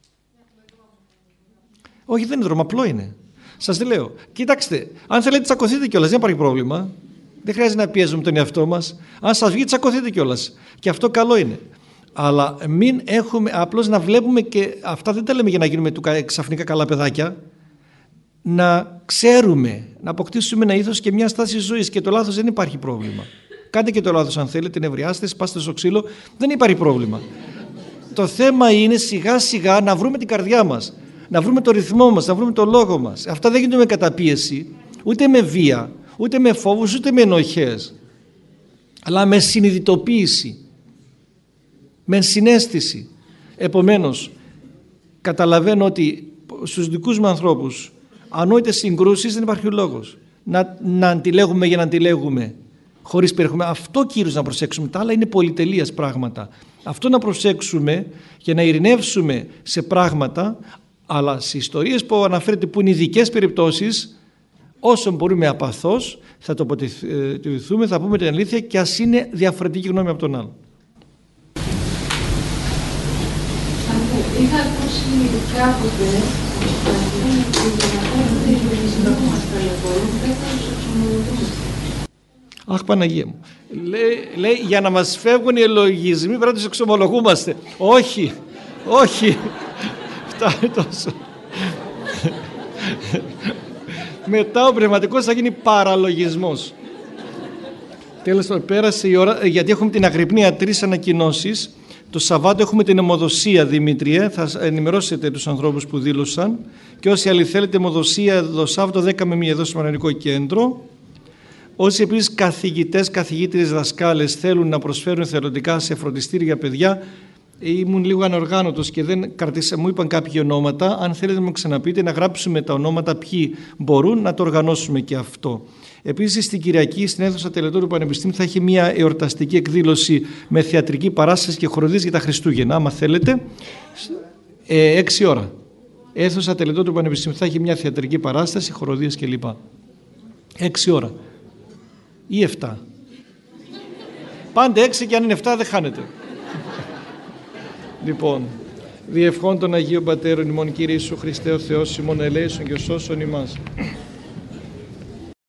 Όχι, δεν είναι δρόμο, απλό είναι. Σας λέω, κοιτάξτε, αν θέλετε τσακωθείτε κιόλας, δεν υπάρχει πρόβλημα. Δεν χρειάζεται να πιέζουμε τον εαυτό μας. Αν σας βγει, τσακωθείτε κιόλας. Και αυτό καλό είναι. Αλλά μην έχουμε, απλώς να βλέπουμε, και αυτά δεν τα λέμε για να γίνουμε ξαφνικά καλά παιδάκια, να ξέρουμε, να αποκτήσουμε ένα ήθος και μια στάση ζωής. Και το λάθος δεν υπάρχει πρόβλημα. Κάντε και το λάθος αν θέλετε, νευριάστε, σπάστε στο ξύλο, δεν υπάρχει πρόβλημα. Το θέμα είναι σιγά σιγά να βρούμε την καρδιά μας, να βρούμε το ρυθμό μας, να βρούμε το λόγο μας. Αυτά δεν γίνονται με καταπίεση, ούτε με βία, ούτε με φόβους, ούτε με ενοχές, αλλά με συνειδητοποίηση, με συναίσθηση. Επομένως, καταλαβαίνω ότι στους δικούς μου ανθρώπους ανόητες συγκρούσεις δεν υπάρχει λόγος να, να αντιλέγουμε για να αντιλέγουμε χωρίς περιεχόμενο. Αυτό κυρίως να προσέξουμε, τα άλλα είναι πολυτελείας πράγματα. Αυτό να προσέξουμε για να ειρηνεύσουμε σε πράγματα, αλλά σε ιστορίες που αναφέρεται που είναι ειδικές περιπτώσεις, όσο μπορούμε απαθώς θα τοποθετηθούμε, θα πούμε την αλήθεια και ας είναι διαφορετική γνώμη από τον άλλο. Είχα ακούσει κάποτε Αχ, Παναγία μου. Λέει, λέει για να μας φεύγουν οι λογισμοί πρέπει να τους εξομολογούμαστε. Όχι, όχι. Φτάνει τόσο. Μετά ο πνευματικός θα γίνει παραλογισμός. Τέλος πάντων, πέρασε η ώρα, γιατί έχουμε την Αγρυπνία τρεις ανακοινώσεις. Το Σαββάτο έχουμε την αιμοδοσία, Δημήτριε, θα ενημερώσετε τους ανθρώπους που δήλωσαν, και όσοι άλλοι θέλετε αιμοδοσία το Σάββατο δέκα με μία εδώ στο Μανωρικό Κέντρο. Όσοι επίσης καθηγητές, καθηγήτριες, δασκάλες θέλουν να προσφέρουν εθελοντικά σε φροντιστήρια παιδιά, ήμουν λίγο ανοργάνωτος και δεν κρατήσα, μου είπαν κάποια ονόματα, αν θέλετε να μου ξαναπείτε, να γράψουμε τα ονόματα ποιοι μπορούν, να το οργανώσουμε και αυτό. Επίσης στην Κυριακή στην αίθουσα Τελετών του Πανεπιστήμιου θα έχει μια εορταστική εκδήλωση με θεατρική παράσταση και χοροδίες για τα Χριστούγεννα, άμα θέλετε, ε, έξι ώρα. Αίθουσα Τελετών του Πανεπιστήμιου θα έχει μια θεατρική παράσταση, χοροδίες κλπ. έξι ώρα ή εφτά. Πάντε έξι, και αν είναι εφτά δεν χάνεται. Λοιπόν, διευχών των Αγίων Πατέρων ημών, Κύριε Ιησού Χριστέ ο Θεός ημών, ελέησον και σώσον ημάς.